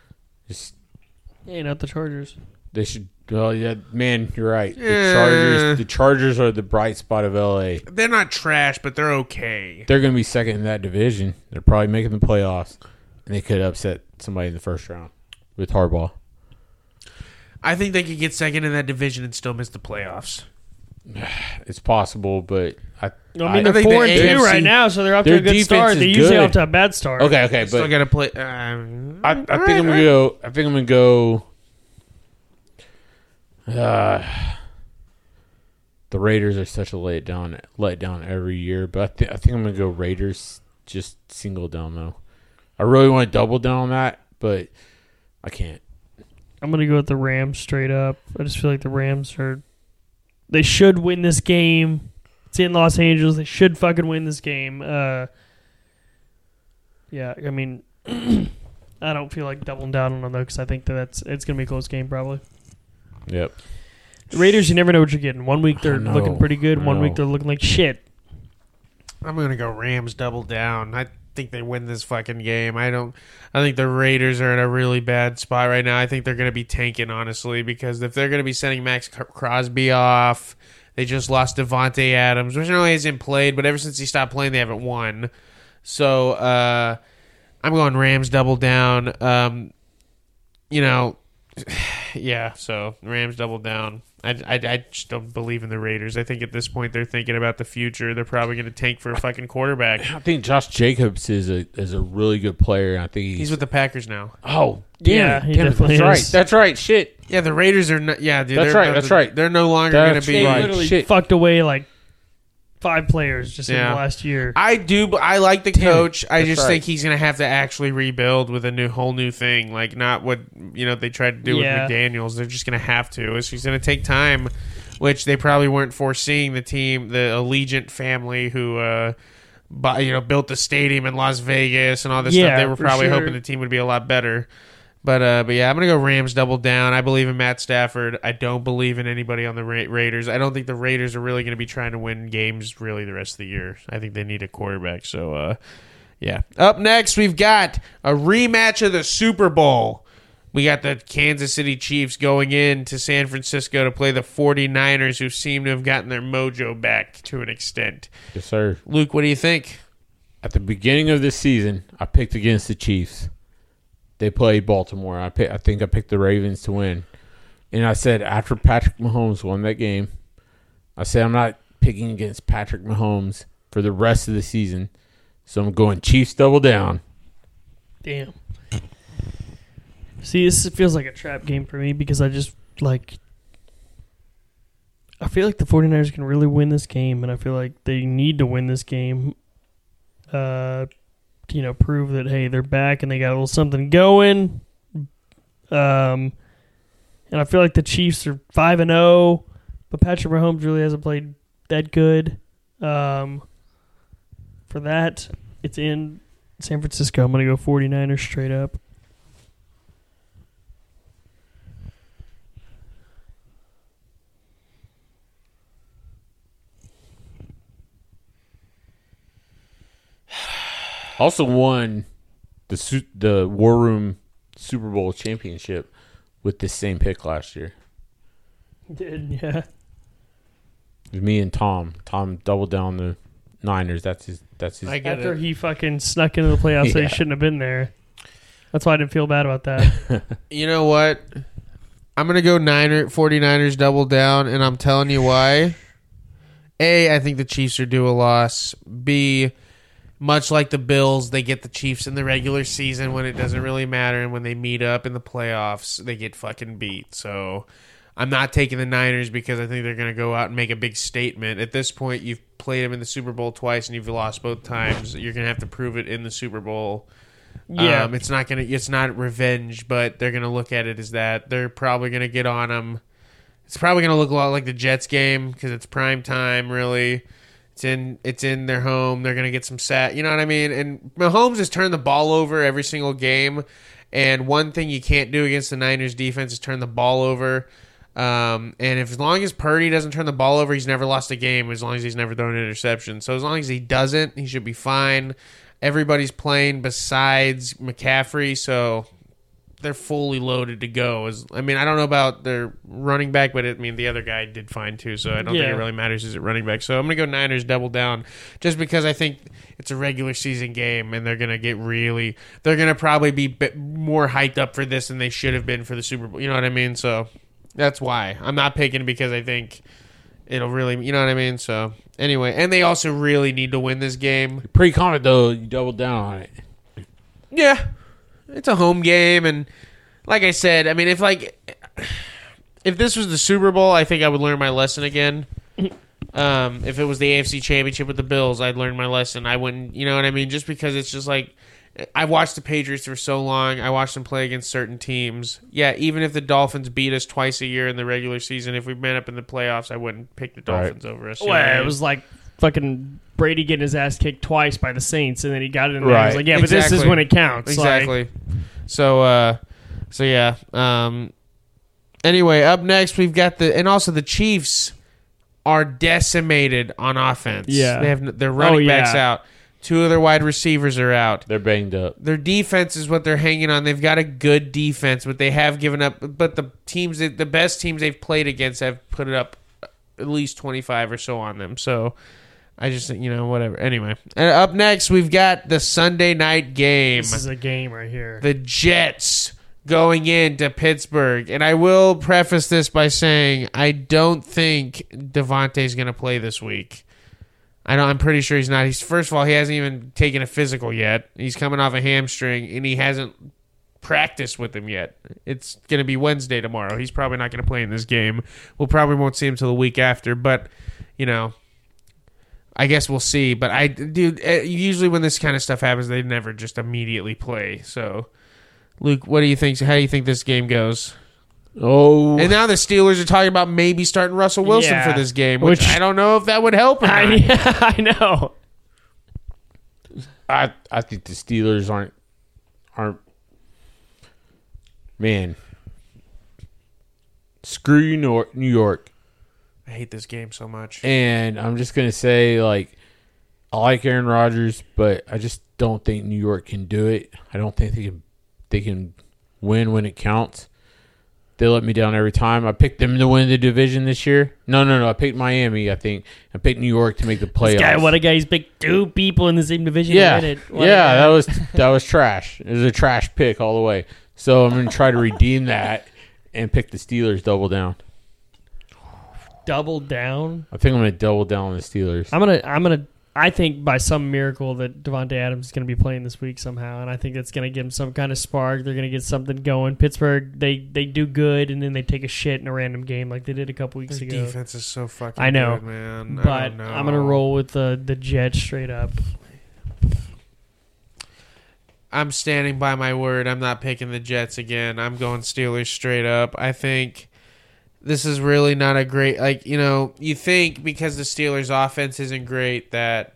Not the Chargers. They should. Well, yeah, man, you're right. The Chargers are the bright spot of LA. They're not trash, but they're okay. They're going to be second in that division. They're probably making the playoffs, and they could upset somebody in the first round with Harbaugh. I think they could get second in that division and still miss the playoffs. It's possible, but they're think 4-2 right now, so they're off to their a good defense start. is They usually good. off to a bad start. okay, Still but got to play. I think I'm gonna go. I think I'm gonna go. The Raiders are such a let down every year, but I think I'm gonna go Raiders. Just single down though. I really want to double down on that, but I can't. I'm going to go with the Rams straight up. I just feel like the Rams they should win this game. It's in Los Angeles. They should fucking win this game. I mean, I don't feel like doubling down on them, though, because I think it's going to be a close game, probably. Yep. The Raiders, you never know what you're getting. One week they're know. looking pretty good. I One know. week they're looking like shit. I'm going to go Rams double down. think they win this fucking game. I think the Raiders are in a really bad spot right now. I think they're going to be tanking, honestly, because if they're going to be sending Max Crosby off, they just lost Devontae Adams, which really hasn't played, but ever since he stopped playing, they haven't won. So I'm going Rams double down. Yeah, so Rams double down. I just don't believe in the Raiders. I think at this point they're thinking about the future. They're probably going to tank for a fucking quarterback. I think Josh Jacobs is a really good player. I think He's with the Packers now. Oh, Yeah, he definitely that's is. right. That's right. Shit. Yeah, the Raiders are not. Yeah, dude, That's they're- right, that's right. They're no longer That's going to be. They right. literally Shit. fucked away like 5 players just in Yeah. the last year. I like the Damn it. coach. I That's just right. think he's going to have to actually rebuild with a whole new thing, like not what they tried to do Yeah. with McDaniels. They're just going to have to. It's just going to take time, which they probably weren't foreseeing. The team, the Allegiant family, who built the stadium in Las Vegas and all this Yeah, stuff. They were for probably sure. hoping the team would be a lot better. But yeah, I'm going to go Rams double down. I believe in Matt Stafford. I don't believe in anybody on the Raiders. I don't think the Raiders are really going to be trying to win games really the rest of the year. I think they need a quarterback. So, yeah. Up next, we've got a rematch of the Super Bowl. We got the Kansas City Chiefs going in to San Francisco to play the 49ers, who seem to have gotten their mojo back to an extent. Yes, sir. Luke, what do you think? At the beginning of this season, I picked against the Chiefs. They played Baltimore. I think I picked the Ravens to win. And I said after Patrick Mahomes won that game, I said I'm not picking against Patrick Mahomes for the rest of the season. So I'm going Chiefs double down. Damn. See, this feels like a trap game for me because I just I feel like the 49ers can really win this game, and I feel like they need to win this game. Prove that, hey, they're back and they got a little something going. And I feel like the Chiefs are 5-0, but Patrick Mahomes really hasn't played that good. For that, it's in San Francisco. I'm going to go 49ers straight up. Also won the War Room Super Bowl championship with this same pick last year. Did, yeah. It was me and Tom. Tom doubled down the Niners. That's his. I get After it. he fucking snuck into the playoffs, so he Yeah. shouldn't have been there. That's why I didn't feel bad about that. You know what? I'm going to go 49ers double down, and I'm telling you why. A, I think the Chiefs are due a loss. B, much like the Bills, they get the Chiefs in the regular season when it doesn't really matter, and when they meet up in the playoffs, they get fucking beat. So I'm not taking the Niners because I think they're going to go out and make a big statement. At this point, you've played them in the Super Bowl twice, and you've lost both times. You're going to have to prove it in the Super Bowl. Yeah. It's not revenge, but they're gonna look at it as that. They're probably gonna get on them. It's probably gonna look a lot like the Jets game because it's prime time. Really, it's in their home. They're gonna get some you know what I mean? And Mahomes has turned the ball over every single game. And one thing you can't do against the Niners defense is turn the ball over. And as long as Purdy doesn't turn the ball over, he's never lost a game. As long as he's never thrown an interception. So as long as he doesn't, he should be fine. Everybody's playing besides McCaffrey, so they're fully loaded to go. I don't know about their running back, but the other guy did fine too, so I don't think it really matters who's at running back. So I'm going to go Niners double down just because I think it's a regular season game, and they're going to probably be more hyped up for this than they should have been for the Super Bowl. You know what I mean? So that's why. I'm not picking it because I think it'll really, you know what I mean? So anyway, and they also really need to win this game. Pretty confident though. You doubled down on it. Yeah, it's a home game, and like I said, if this was the Super Bowl, I think I would learn my lesson again. If it was the AFC Championship with the Bills, I'd learn my lesson. I wouldn't, you know what I mean? Just because it's just like I watched the Patriots for so long. I watched them play against certain teams. Yeah, even if the Dolphins beat us twice a year in the regular season, if we met up in the playoffs, I wouldn't pick the Dolphins over us. You know what I Well, mean? it was like fucking Brady getting his ass kicked twice by the Saints, and then he got it in there. He Right. was like, yeah, but this is Exactly. when it counts. Exactly. So yeah. Anyway, up next we've got and also the Chiefs are decimated on offense. Yeah. They have their running Oh, yeah. backs out. 2 of their wide receivers are out. They're banged up. Their defense is what they're hanging on. They've got a good defense, but they have given up. But the best teams they've played against have put it up at least 25 or so on them. So I just think, whatever. Anyway, up next, we've got the Sunday night game. This is a game right here. The Jets going into Pittsburgh. And I will preface this by saying I don't think Devontae's going to play this week. I'm pretty sure he's not. First of all, he hasn't even taken a physical yet. He's coming off a hamstring, and he hasn't practiced with him yet. It's going to be Wednesday tomorrow. He's probably not going to play in this game. We'll probably won't see him till the week after. But, I guess we'll see. But usually when this kind of stuff happens, they never just immediately play. So, Luke, what do you think? How do you think this game goes? Oh, And now the Steelers are talking about maybe starting Russell Wilson Yeah. for this game, which I don't know if that would help or not. I know. I think the Steelers aren't. Man, screw you, New York. I hate this game so much. And I'm just gonna say, I like Aaron Rodgers, but I just don't think New York can do it. I don't think they can win when it counts. They let me down every time. I picked them to win the division this year. No. I picked Miami, I think. I picked New York to make the playoffs. This guy, what a guy. He's picked 2 people in the same division. Yeah, To win it. What a guy. that was trash. It was a trash pick all the way. So I'm going to try to redeem that and pick the Steelers double down. Double down. I think I'm going to double down on the Steelers. I think by some miracle that Devontae Adams is going to be playing this week somehow, and I think that's going to give him some kind of spark. They're going to get something going. Pittsburgh, they do good, and then they take a shit in a random game like they did a couple weeks This ago. defense is so fucking I know, good, man. But I don't know. I'm going to roll with the Jets straight up. I'm standing by my word. I'm not picking the Jets again. I'm going Steelers straight up. I think this is really not a great, you think because the Steelers' offense isn't great that,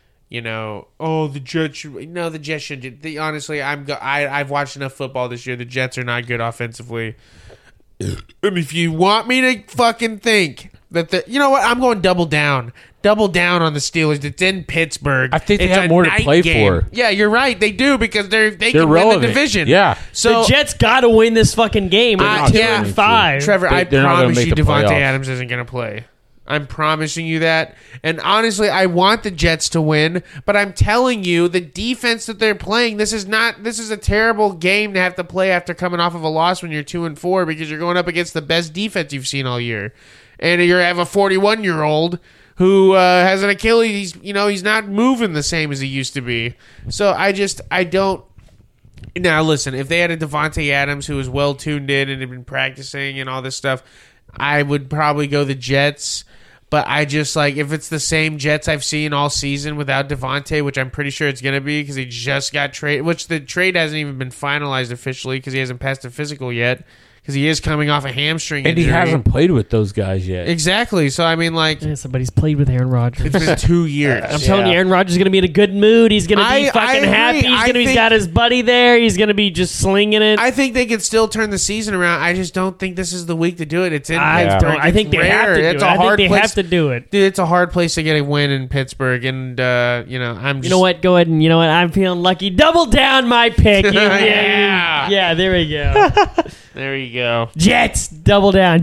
the Jets should. No, the Jets should. Honestly, I've watched enough football this year. The Jets are not good offensively. And if you want me to fucking think that you know what, I'm going double down. Double down on the Steelers. It's in Pittsburgh. I think they It's have a more to night play game. for. Yeah, you're right. They do because they can win relevant. the division. Yeah. So The Jets got to win this fucking game. not At 2 yeah. and 5. Trevor, I They're not gonna promise make you the Devontae playoffs. Adams isn't going to play. I'm promising you that. And honestly, I want the Jets to win, but I'm telling you, the defense that they're playing, this is a terrible game to have to play after coming off of a loss when you're 2-4 because you're going up against the best defense you've seen all year. And you have a 41-year-old who has an Achilles, he's not moving the same as he used to be. So I don't. Now, listen, if they had a Devontae Adams who was well tuned in and had been practicing and all this stuff, I would probably go the Jets. But I just if it's the same Jets I've seen all season without Devontae, which I'm pretty sure it's going to be because he just got traded, which the trade hasn't even been finalized officially because he hasn't passed a physical yet because he is coming off a hamstring And injury. he hasn't played with those guys yet. Exactly. So, I mean, Yeah, somebody's played with Aaron Rodgers. it's been 2 years. I'm telling you, Aaron Rodgers is going to be in a good mood. He's going to be I fucking agree. happy. He's got his buddy there. He's going to be just slinging it. I think they could still turn the season around. I just don't think this is the week to do it. It's in I Pittsburgh. don't. I think It's they have rare. to do It's it. a I hard think they place. have to do it. Dude, it's a hard place to get a win in Pittsburgh, and I'm just. You know what? Go ahead and I'm feeling lucky. Double down my pick. Yeah. Yeah, there we go. There you go. Jets, double down.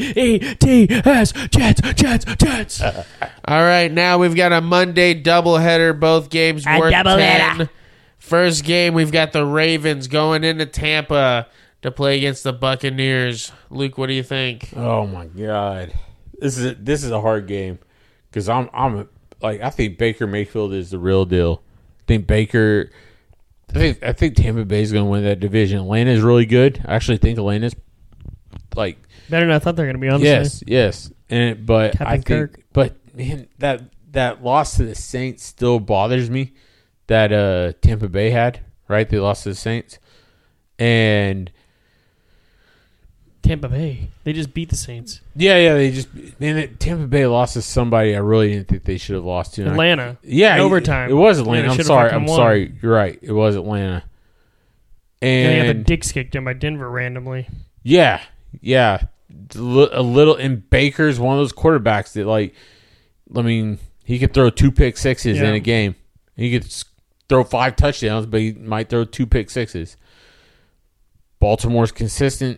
Jets, Jets. All right, now we've got a Monday doubleheader. Both games A worth doubleheader. 10. First game, we've got the Ravens going into Tampa to play against the Buccaneers. Luke, what do you think? Oh my god, this is a hard game because I think Baker Mayfield is the real deal. I think Tampa Bay is going to win that division. Atlanta's really good. I actually think Atlanta's Better than I thought they were going to be, honestly. yes, but Captain I think, Kirk. but man, that loss to the Saints still bothers me. That Tampa Bay had, right? They lost to the Saints, and Tampa Bay. They just beat the Saints. yeah, Tampa Bay lost to somebody I really didn't think they should have lost to. Atlanta. Yeah, In overtime. It was Atlanta. Atlanta I'm should've sorry. fucking I'm won. sorry. You're right. It was Atlanta. And they got the And dicks kicked in by Denver randomly. yeah. A little. And Baker's one of those quarterbacks that he could throw 2 pick sixes Yeah. in a game, He could throw 5 touchdowns, but he might throw 2 pick sixes. Baltimore's consistent.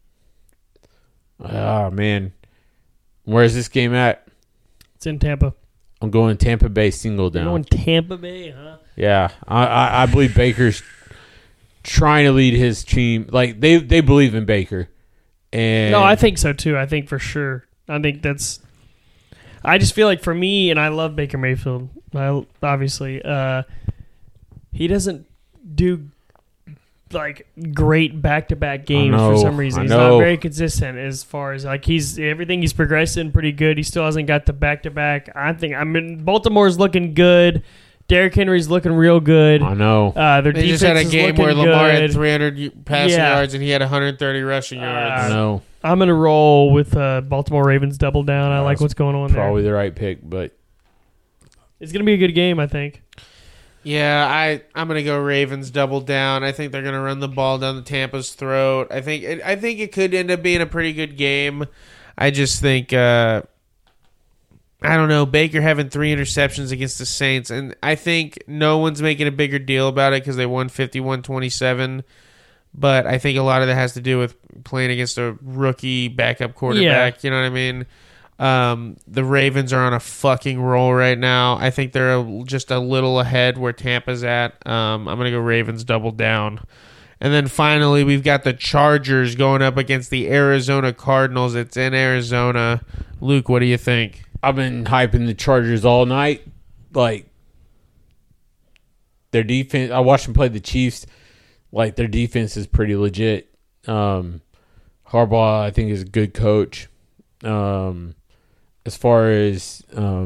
Oh, man. Where's this game at? It's in Tampa. I'm going Tampa Bay single You're down. going Tampa Bay, huh? Yeah. I believe Baker's trying to lead his team. Like, they believe in Baker. And No, I think so too. I think for sure. I think that's. I just feel like for me, and I love Baker Mayfield. Obviously, he doesn't do like great back-to-back games for some reason. He's not very consistent as far as like he's progressing pretty good. He still hasn't got the back-to-back. Baltimore's looking good. Derrick Henry's looking real good. I know. Their They defense just had a is game looking where Lamar good. had 300 passing Yeah. yards and he had 130 rushing yards. I know. I'm gonna roll with Baltimore Ravens double down. I like what's going on there. Probably the right pick, but It's gonna be a good game, I think. Yeah, I'm gonna go Ravens double down. I think they're gonna run the ball down the Tampa's throat. I think it could end up being a pretty good game. I just think I don't know, Baker having 3 interceptions against the Saints, and I think no one's making a bigger deal about it because they won 51-27. But I think a lot of that has to do with playing against a rookie backup quarterback. Yeah. You know what I mean? The Ravens are on a fucking roll right now. I think they're just a little ahead where Tampa's at. I'm going to go Ravens double down. And then finally, we've got the Chargers going up against the Arizona Cardinals. It's in Arizona. Luke, what do you think? I've been hyping the Chargers all night. Like, their defense, I watched them play the Chiefs. Like, their defense is pretty legit. Harbaugh, I think, is a good coach. As far as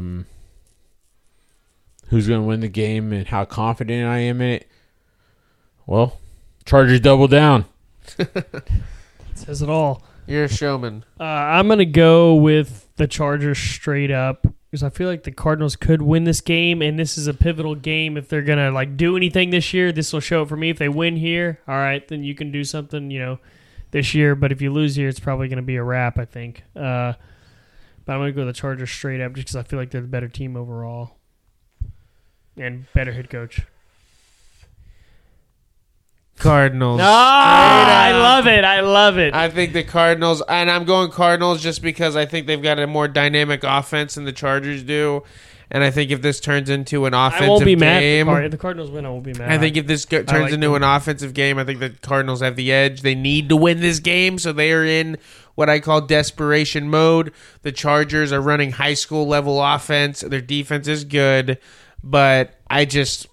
who's going to win the game and how confident I am in it, well, Chargers double down. Says it all. You're a showman. I'm going to go with the Chargers straight up because I feel like the Cardinals could win this game, and this is a pivotal game. If they're going to like do anything this year, this will show it for me. If they win here, all right, then you can do something, this year. But if you lose here, it's probably going to be a wrap, I think. But I'm going to go with the Chargers straight up just because I feel like they're the better team overall and better head coach. Cardinals. I love it. I love it. I think the Cardinals, and I'm going Cardinals just because I think they've got a more dynamic offense than the Chargers do. And I think if this turns into an offensive I won't be game, mad. If the Cardinals win, I won't be mad. I think if this turns like into them. an offensive game, I think the Cardinals have the edge. They need to win this game, so they are in what I call desperation mode. The Chargers are running high school level offense. Their defense is good, but I don't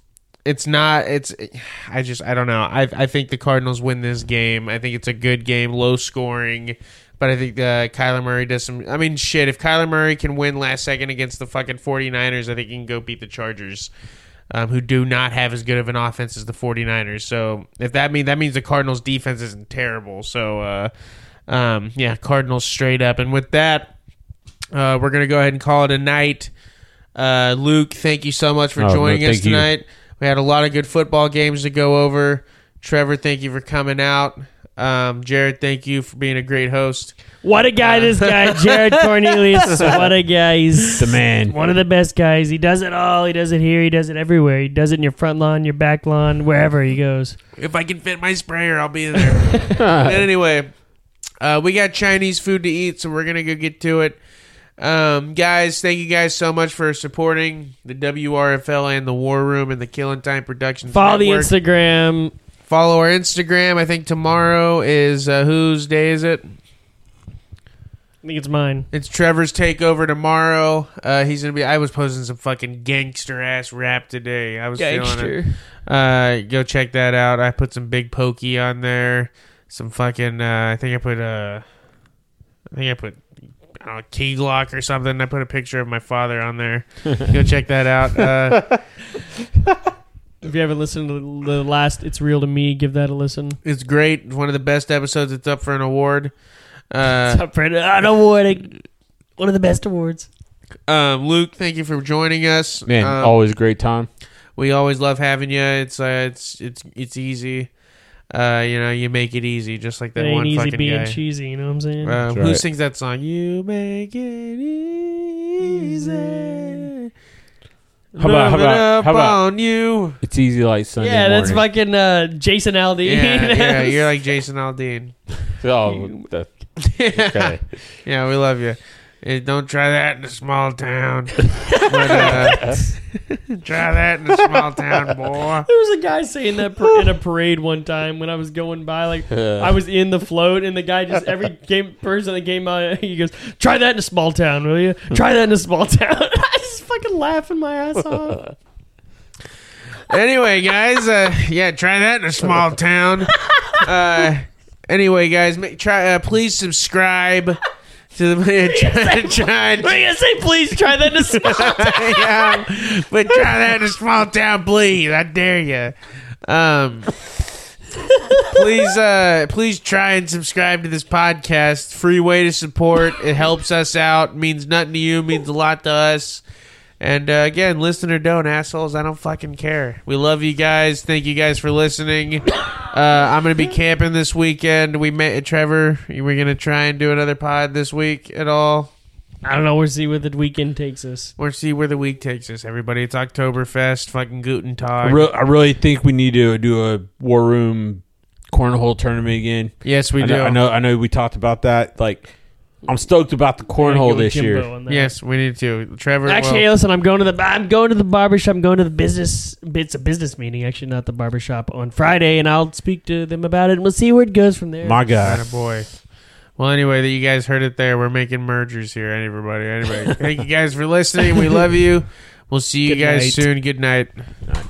know. I think the Cardinals win this game. I think it's a good game, low scoring. But I think Kyler Murray does some... I mean, shit, if Kyler Murray can win last second against the fucking 49ers, I think he can go beat the Chargers, who do not have as good of an offense as the 49ers. So if that means the Cardinals' defense isn't terrible. So, Cardinals straight up. And with that, we're going to go ahead and call it a night. Luke, thank you so much for joining us tonight. We had a lot of good football games to go over. Trevor, thank you for coming out. Jared, thank you for being a great host. What a guy, this guy, Jared Cornelius. What a guy. He's The man. one of the best guys. He does it all. He does it here. He does it everywhere. He does it in your front lawn, your back lawn, wherever he goes. If I can fit my sprayer, I'll be there. But anyway, we got Chinese food to eat, so we're going to go get to it. Guys, thank you guys so much for supporting the WRFL and the War Room and the Killing Time Productions Follow Network. the Instagram. Follow our Instagram. I think tomorrow is, whose day is it? I think it's mine. It's Trevor's takeover tomorrow. He's going to be, I was posting some fucking gangster ass rap today. I was feeling it. Go check that out. I put some Big Pokey on there. Some fucking, I think I put Key Glock or something. I put a picture of my father on there. Go check that out. If you haven't listened to the last It's Real to Me, give that a listen. It's great. It's one of the best episodes. It's up for an award. It's up for an award. One of the best awards. Luke, thank you for joining us. Man, always a great time. We always love having you. It's easy. You make it easy, just like that It ain't one easy fucking being guy. cheesy, you know what I'm saying? Who right. sings that song? You make it easy. How about on you? it's easy like Sunday Yeah, that's morning. fucking Jason Aldean. Yeah, you're like Jason Aldean. Oh, okay. Yeah, we love you. Hey, don't try that in a small town. But, try that in a small town, boy. There was a guy saying that in a parade one time when I was going by. Like, I was in the float, and the guy just, every person that came out, he goes, try that in a small town, will you? Try that in a small town. I just fucking laughing my ass off. Anyway, guys, try that in a small town. Anyway, guys, please subscribe to the try. What are you gonna say? Please try that in a small town. Yeah, but try that in a small town, please. I dare you. Please try and subscribe to this podcast. Free way to support. It helps us out. Means nothing to you. Means a lot to us. And again, listen or don't, assholes. I don't fucking care. We love you guys. Thank you guys for listening. I'm gonna be camping this weekend. Trevor, we're gonna try and do another pod this week at all. I don't know. We'll see where the weekend takes us. We'll see where the week takes us, everybody. It's Oktoberfest, fucking Guten Tag. I really think we need to do a War Room cornhole tournament again. Yes, we do. I know. We talked about that. Like, I'm stoked about the cornhole this year. Yes, we need to. Trevor. Actually, listen, I'm going to the barbershop. I'm going to the business. It's a business meeting, actually, not the barbershop, on Friday, and I'll speak to them about it, and we'll see where it goes from there. My God. Boy. Well, anyway, you guys heard it there. We're making mergers here, everybody. Anyway, thank you guys for listening. We love you. We'll see you Good guys night. soon. Good night. All right.